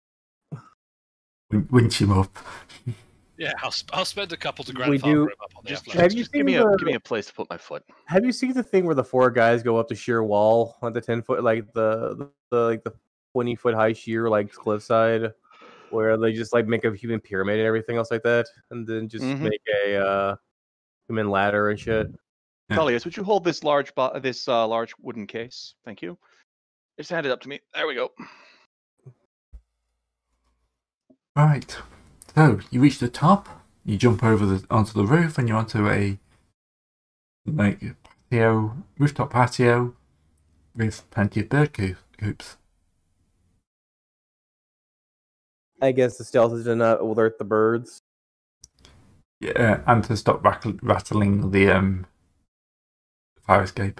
Win- Winch him up. Yeah, I'll, sp- I'll spend a couple to We grandfather do- him up on the Just, athletics. Have you just give seen me a the- give me a place to put my foot. Have you seen the thing where the four guys go up the sheer wall on the ten foot, like the the, the like the twenty foot high sheer like cliffside, where they just like make a human pyramid and everything else like that, and then just Mhm. make a uh, human ladder and shit. Yeah. Tullius, would you hold this large bo- this uh, large wooden case? Thank you. Just hand it up to me. There we go. Right. So you reach the top. You jump over the onto the roof, and you're onto a like patio, rooftop patio, with plenty of bird coo- coops. I guess the stealth is to not alert the birds. Yeah, and to stop rattl- rattling the um fire escape.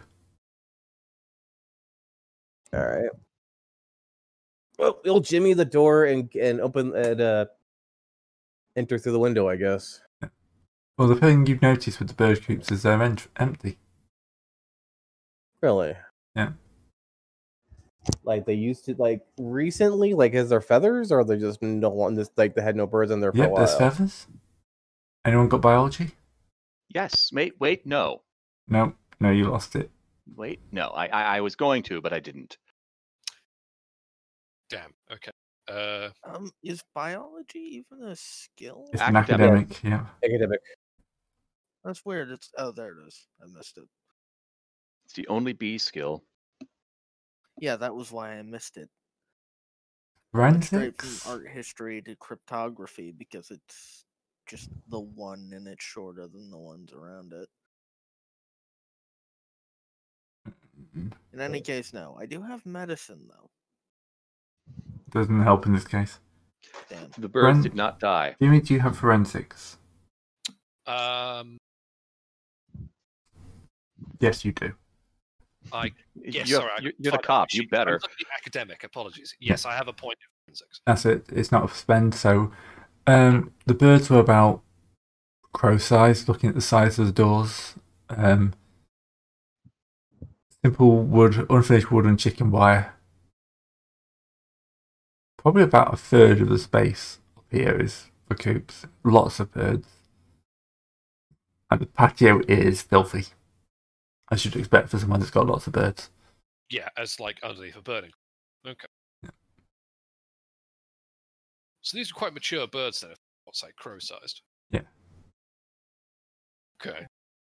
All right. Well, we'll jimmy the door and and open and uh, enter through the window, I guess. Well, the thing you've noticed with the bird coops is they're ent- empty. Really? Yeah. Like they used to, like recently, like is there feathers, or are they just no one? This like they had no birds in there for Yep, a while. there's feathers. Anyone got biology? Yes. Wait. Wait. No. No, no, you lost it. Wait. No. I I, I was going to, but I didn't. Damn. Okay. Uh, Um, is biology even a skill? It's an Academic. academic, yeah. Academic. That's weird. It's oh, there it is. I missed it. It's the only B skill. Yeah, that was why I missed it. I went straight Forensics. from art history to cryptography because it's just the one and it's shorter than the ones around it. In any case, no. I do have medicine though. Doesn't help in this case. Damn. The birds Ren- did not die. Jimmy, do you have forensics? um, Yes, you do. I yes, you're, sorry, I you're, couldn't you're the find that cop. sheet. You better. I'm looking at academic. Apologies. Yes, I have a point in forensics. That's it. It's not a spend. So, um, the birds were about crow size. Looking at the size of the doors, um, simple wood, unfinished wood, and chicken wire. Probably about a third of the space up here is for coops. Lots of birds, and the patio is filthy, as you'd expect for someone that's got lots of birds. Yeah, as like underneath a burning. Okay. Yeah. So these are quite mature birds then, if what's say crow-sized. Yeah. Okay.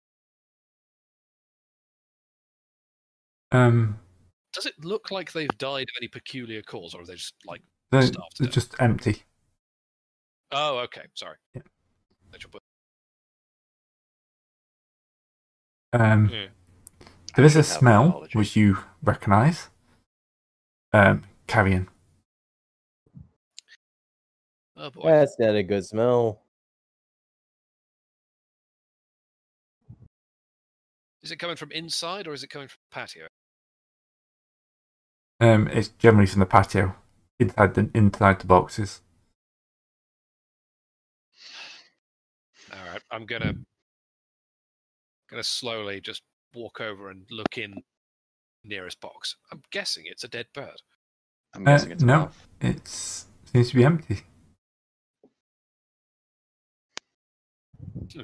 Um, Does it look like they've died of any peculiar cause, or are they just like they're, starved to they're death? just empty. Oh, okay. Sorry. Yeah. Nature bird. Um, Yeah. There is should a have smell biology. which you recognise. Um, carrion. Oh boy. That's not a good smell. Is it coming from inside or is it coming from patio? Um, it's generally from the patio, inside the inside the boxes. All right, I'm gonna gonna slowly just walk over and look in nearest box. I'm guessing it's a dead bird. I'm Uh, guessing it's a no, muff. it's seems to be empty. Hmm.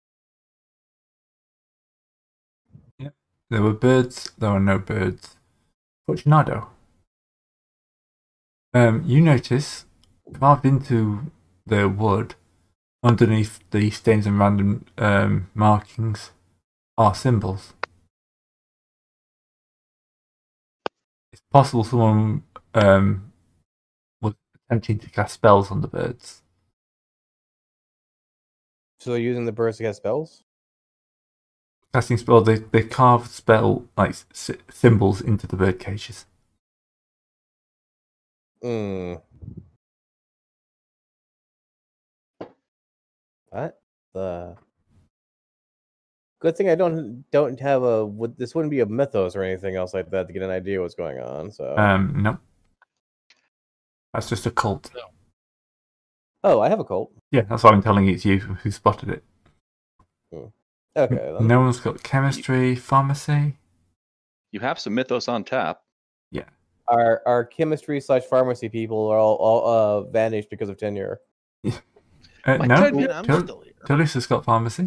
Yep, there were birds. There were no birds. Fortunado. Um, you notice carved into the wood, underneath the stains and random um, markings, are symbols. It's possible someone um, was attempting to cast spells on the birds. So they're using the birds to cast spells? Casting spells, they, they carve spell like s- symbols into the bird cages. Hmm. What the? Good thing I don't don't have a. Would this wouldn't be a mythos or anything else like that to get an idea what's going on. So. Um, no, that's just a cult. Oh, I have a cult. Yeah, that's why I'm telling you. It's you who spotted it. Okay. Then. No one's got chemistry, pharmacy. You have some mythos on tap. Our our chemistry slash pharmacy people are all, all uh vanished because of tenure. Uh, My no, God, And I'm Tul- still here. Tullius has got pharmacy.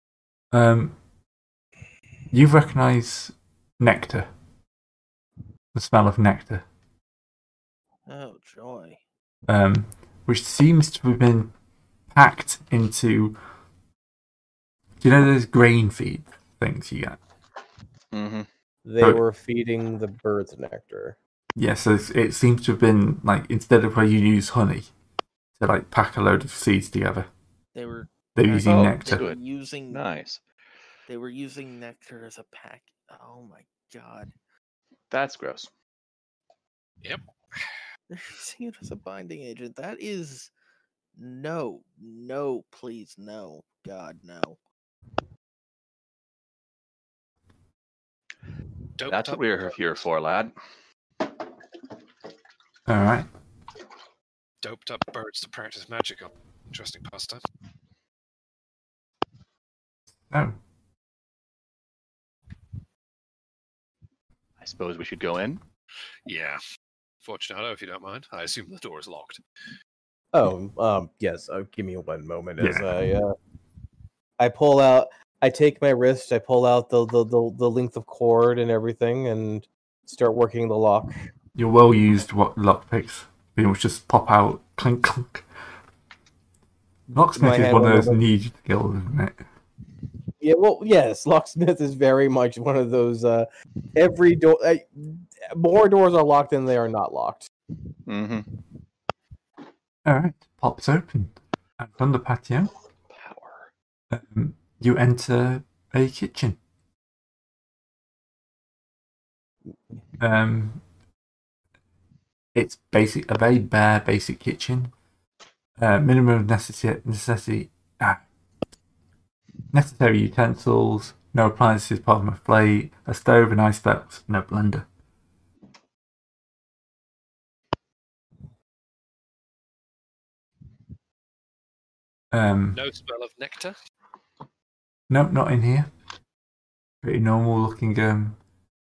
Um, you recognise nectar. the smell of nectar, Oh joy! um, which seems to have been packed into. Do you know those grain feed things you get? Mm-hmm. They Oh. were feeding the birds nectar. Yeah, so it's- it seems to have been like instead of where you use honey to like pack a load of seeds together, They were they're packing- using Oh, They nectar. were good. using Nice. they were using nectar as a pack. Oh my god! That's gross. They're using it as a binding agent. That is no, no, please, no, God, no. Doped That's up what we're birds- here for, lad. All right. Doped up birds to practice magic on. Interesting pastime. Oh, I suppose we should go in. Yeah. Fortunato, if you don't mind. I assume the door is locked. Oh, um, yes. Uh, give me one moment as Yeah. I uh, I pull out. I take my wrist. I pull out the the, the the length of cord and everything, and start working the lock. your well-used what lockpicks, being able to just pop out, clink clink. Locksmith My is hand one of went those over- niche skills, isn't it? Yeah, well, yes, locksmith is very much one of those. Uh, every door, uh, more doors are locked than they are not locked. Mm-hmm. All right, pops open, and from the patio, Power. um, you enter a kitchen. Um, it's basic, a very bare, basic kitchen. Uh, minimum of necessity, necessity, ah, necessary utensils, no appliances apart from a plate, a stove, an icebox, no blender. Um, No smell of nectar. no, not in here. Pretty normal looking. Um,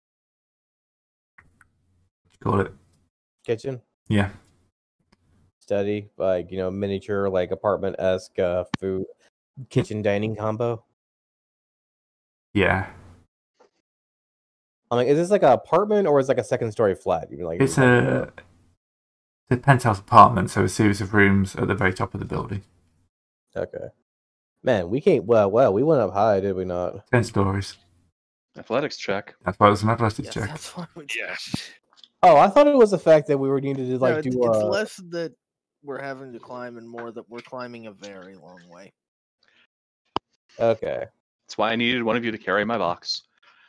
what do you call it? Kitchen, Yeah, study, like you know, miniature, like apartment esque uh, food, kitchen dining combo. yeah. I'm like, is this like an apartment or is it like a second story flat? You mean, like It's a, it's a penthouse apartment, so a series of rooms at the very top of the building. okay. Man, we can't. Well, well, we went up high, did we not? Ten stories. Athletics check. That's why it was an athletics Yes, check. that's why we. Yeah. Oh, I thought it was the fact that we were needed to No, like it's, do. it's Uh, less that we're having to climb and more that we're climbing a very long way. okay. That's why I needed one of you to carry my box.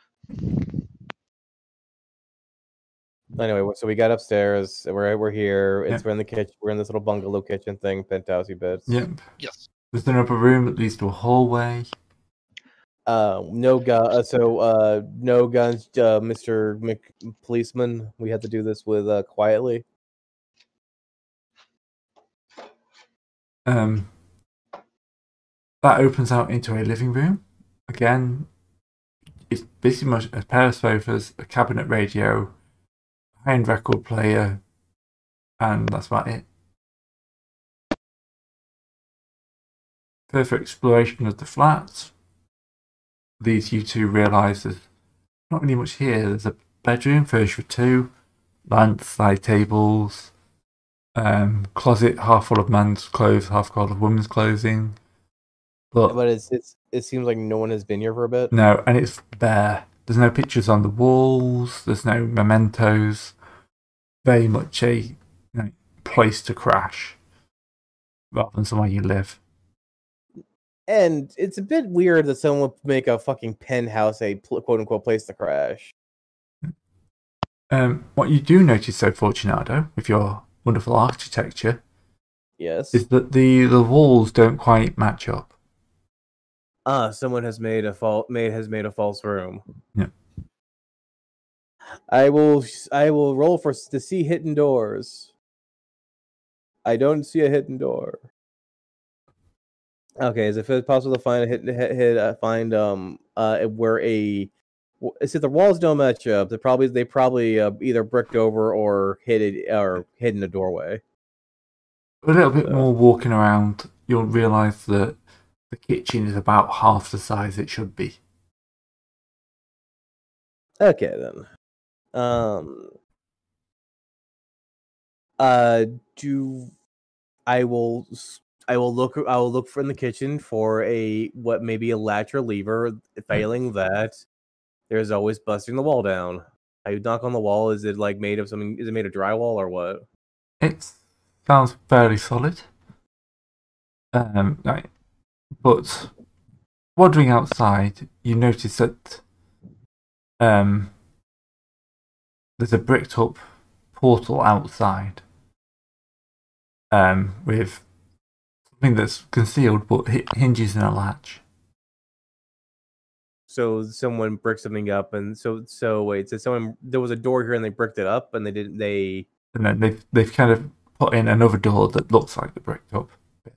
Anyway, so we got upstairs. We're we're here. It's Yeah. we're in the kitchen. We're in this little bungalow kitchen thing, penthousey bits. Yep. Yes. There's another room that leads to a hallway. Uh, no gun. Uh, so uh, no guns, uh, Mister Mc- Policeman. We had to do this with uh, quietly. Um, that opens out into a living room. Again, it's basically much a pair of sofas, a cabinet radio, a high-end record player, and that's about it. Further exploration of the flats leads you to realise there's not really much here. There's a bedroom, furnished for two, lamps, side tables, um, closet half full of man's clothes, half full of women's clothing. But But it's it's it seems like no one has been here for a bit. no, and it's bare. There's no pictures on the walls. There's no mementos. Very much a you know, place to crash rather than somewhere you live. And it's a bit weird that someone would make a fucking penthouse a pl- quote unquote place to crash. Um, what you do notice, though, Fortunato, with your wonderful architecture, Yes. is that the, the walls don't quite match up. Ah, someone has made a fault. Made has made a false room. Yeah. I will. I will roll for to see hidden doors. I don't see a hidden door. Okay, is it possible to find a hit, hit, hit uh, find um uh where a is it the walls don't match up? They probably they probably uh, either bricked over or hid it or hidden a doorway. A little bit So- more walking around, you'll realise that the kitchen is about half the size it should be. Okay then. Um, Uh, do I will s- I will look I will look for in the kitchen for a what maybe a latch or lever. Failing that, there's always busting the wall down. I knock on the wall. Is it like made of something? Is it made of drywall or what? It sounds fairly solid. Um, right. But wandering outside, you notice that um, there's a bricked up portal outside um, with something that's concealed but hi- hinges in a latch. So someone bricked something up, and so so wait. So someone there was a door here, and they bricked it up, and they didn't. They And then they've, they've kind of put in another door that looks like the bricked up bit.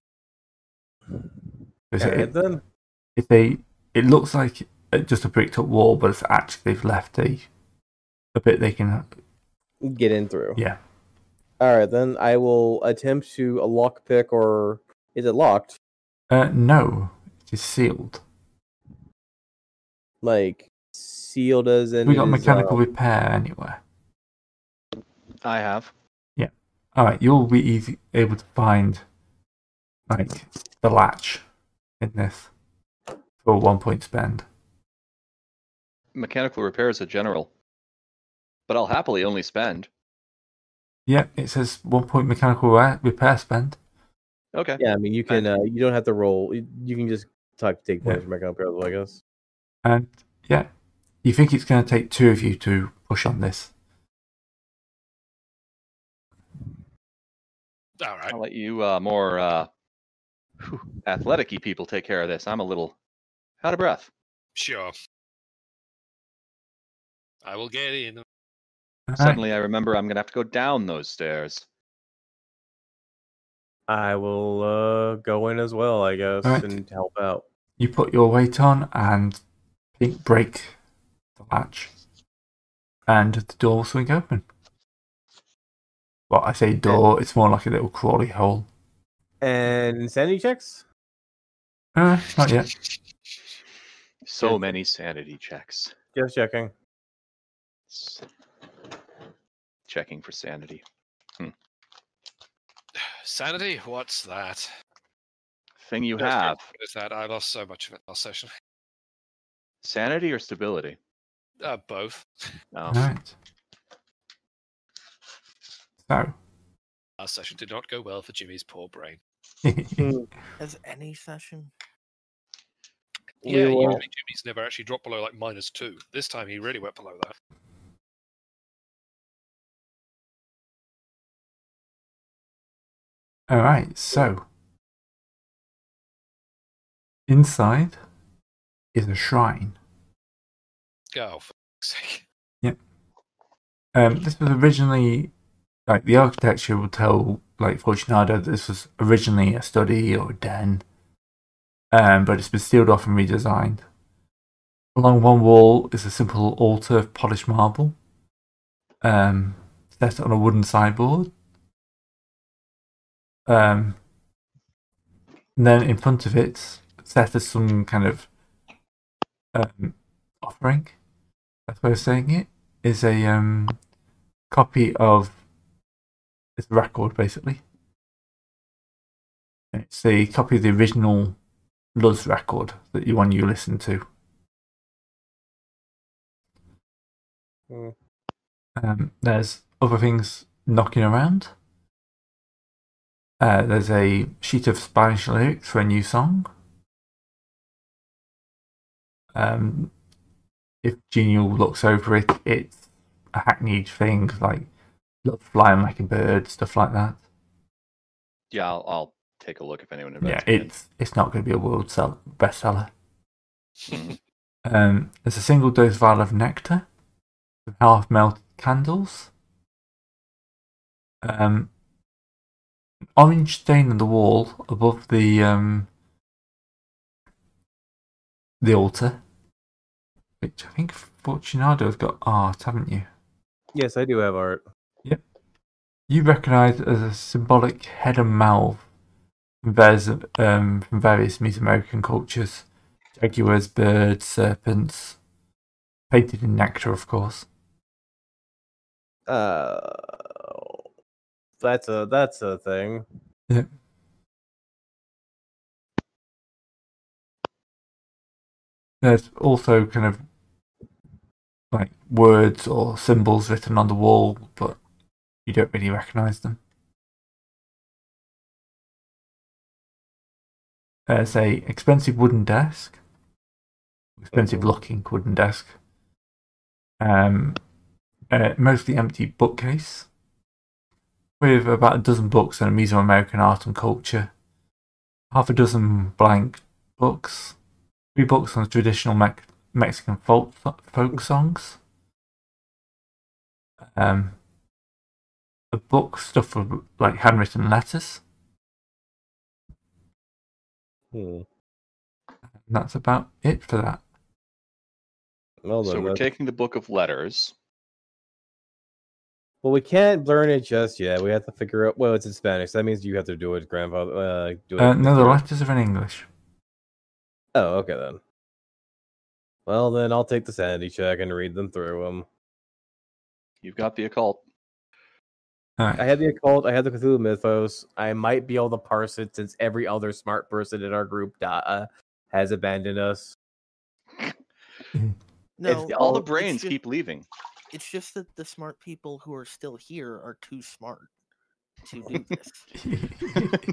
It's, Alright, it, then. it's a, it looks like just a bricked up wall, but it's actually they've left a, a bit they can. Get in through. Yeah. All right, then I will attempt to a lockpick, or is it locked? Uh, no, it is sealed. Like sealed as in We got it is, mechanical um, repair anywhere. I have. All right, you'll be easy able to find like the latch in this for a one point spend. Mechanical repair is a general, but I'll happily only spend. Yeah, it says one point mechanical re- repair spend. Okay. Yeah, I mean you can. Uh, you don't have to roll. You you can just type take points from mechanical repair, I guess. And yeah, you think it's going to take two of you to push on this? All right. I'll let you uh, more uh, athletic-y people take care of this. I'm a little out of breath. Sure. I will get in. All right. Suddenly, I remember I'm going to have to go down those stairs. I will uh, go in as well, I guess, Alright. and help out. You put your weight on and think break the latch, and the door will swing open. Well, I say door, it's more like a little crawly hole. And insanity checks. Uh, not yet. So Yeah. many sanity checks. Just checking. S- Checking for sanity. Sanity? What's that? Thing you No, sorry, have. What is that? I lost so much of it last session. Sanity or stability? Uh, both. No. All right. So, Last session did not go well for Jimmy's poor brain. As any session. We Yeah, will- usually Jimmy's never actually dropped below like minus two. This time he really went below that. all right. So, inside is a shrine. Oh, for fuck's sake. Um, this was originally like the architecture will tell like Fortunado that this was originally a study or a den, um, but it's been sealed off and redesigned. Along one wall is a simple altar of polished marble, um, set on a wooden sideboard. Um, and then in front of it, set as some kind of um, offering. That's way of saying it. Is a um, copy of this record, basically. It's a copy of the original Luz record that you want you listen to. Hmm. Um, there's other things knocking around. Uh, there's a sheet of Spanish lyrics for a new song. Um, if Genial looks over it, it's a hackneyed thing like "Love flying like a bird," stuff like that. Yeah, I'll, I'll take a look if anyone Yeah, invites me in. it's it's not going to be a world sell- bestseller. Um, there's a single dose vial of nectar, some half melted candles, um, an orange stain on the wall above the um, the altar, which I think Fortunado's got art, haven't you? Yes, I do have art. You recognise as a symbolic head and mouth from various, um, from various Mesoamerican cultures. Jaguars, birds, serpents, painted in nectar, of course. Uh, that's a that's a thing. Yeah. There's also kind of like words or symbols written on the wall, but you don't really recognise them. There's a expensive wooden desk, expensive looking wooden desk, um, a mostly empty bookcase with about a dozen books on Mesoamerican art and culture, half a dozen blank books, three books on traditional Me- Mexican folk folk songs, um, a book stuffed with like handwritten letters. Hmm. And that's about it for that. Well, So then, we're that's- taking the book of letters. well, we can't learn it just yet. We have to figure out. Well, it's in Spanish. So that means you have to do it, grandfather. Uh, do it. Uh, no, the here. letters are in English. Oh, okay then. Well, then I'll take the sanity check and read them through them. You've got the occult. All right. I had the occult. I had the Cthulhu Mythos. I might be able to parse it since every other smart person in our group di- uh, has abandoned us. No, It's All the Oh, brains it's just, keep leaving. It's just that the smart people who are still here are too smart to do this.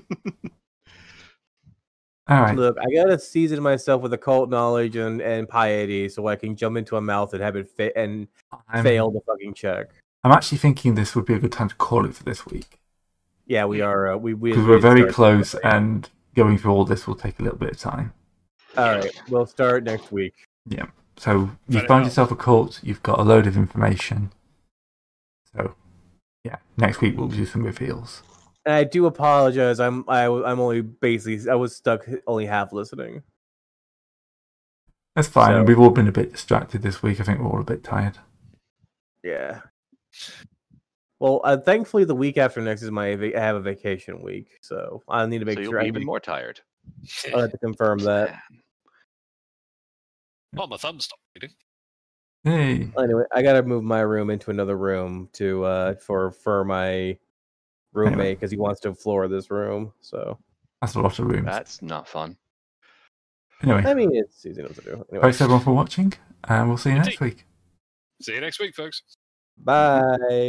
All right. Look, I gotta season myself with occult knowledge and, and piety so I can jump into a mouth and have it fit and I'm, fail the fucking check. I'm actually thinking this would be a good time to call it for this week Yeah, we are. Uh, we we because agreed we're to very start close, next week. and going through all this will take a little bit of time. All right, we'll start next week. Yeah. So you Very find well. yourself a cult. You've got a load of information. So yeah, next week we'll do some reveals. And I do apologize. I'm I, I'm only basically I was stuck only half listening. That's fine. So- We've all been a bit distracted this week. I think we're all a bit tired. Yeah. Well, uh, thankfully, the week after next is my va- I have a vacation week, so I need to make So you'll sure be I even need- more tired. I'll have to confirm that. Man. Oh, my thumb stopped reading. Hey. Anyway, I gotta move my room into another room to uh for for my roommate because he wants to floor this room. So That's a lot of rooms. That's not fun. Anyway, I mean, it's easy enough to do. Anyway, thanks everyone for watching, and we'll see you next Indeed. week. See you next week, folks. bye.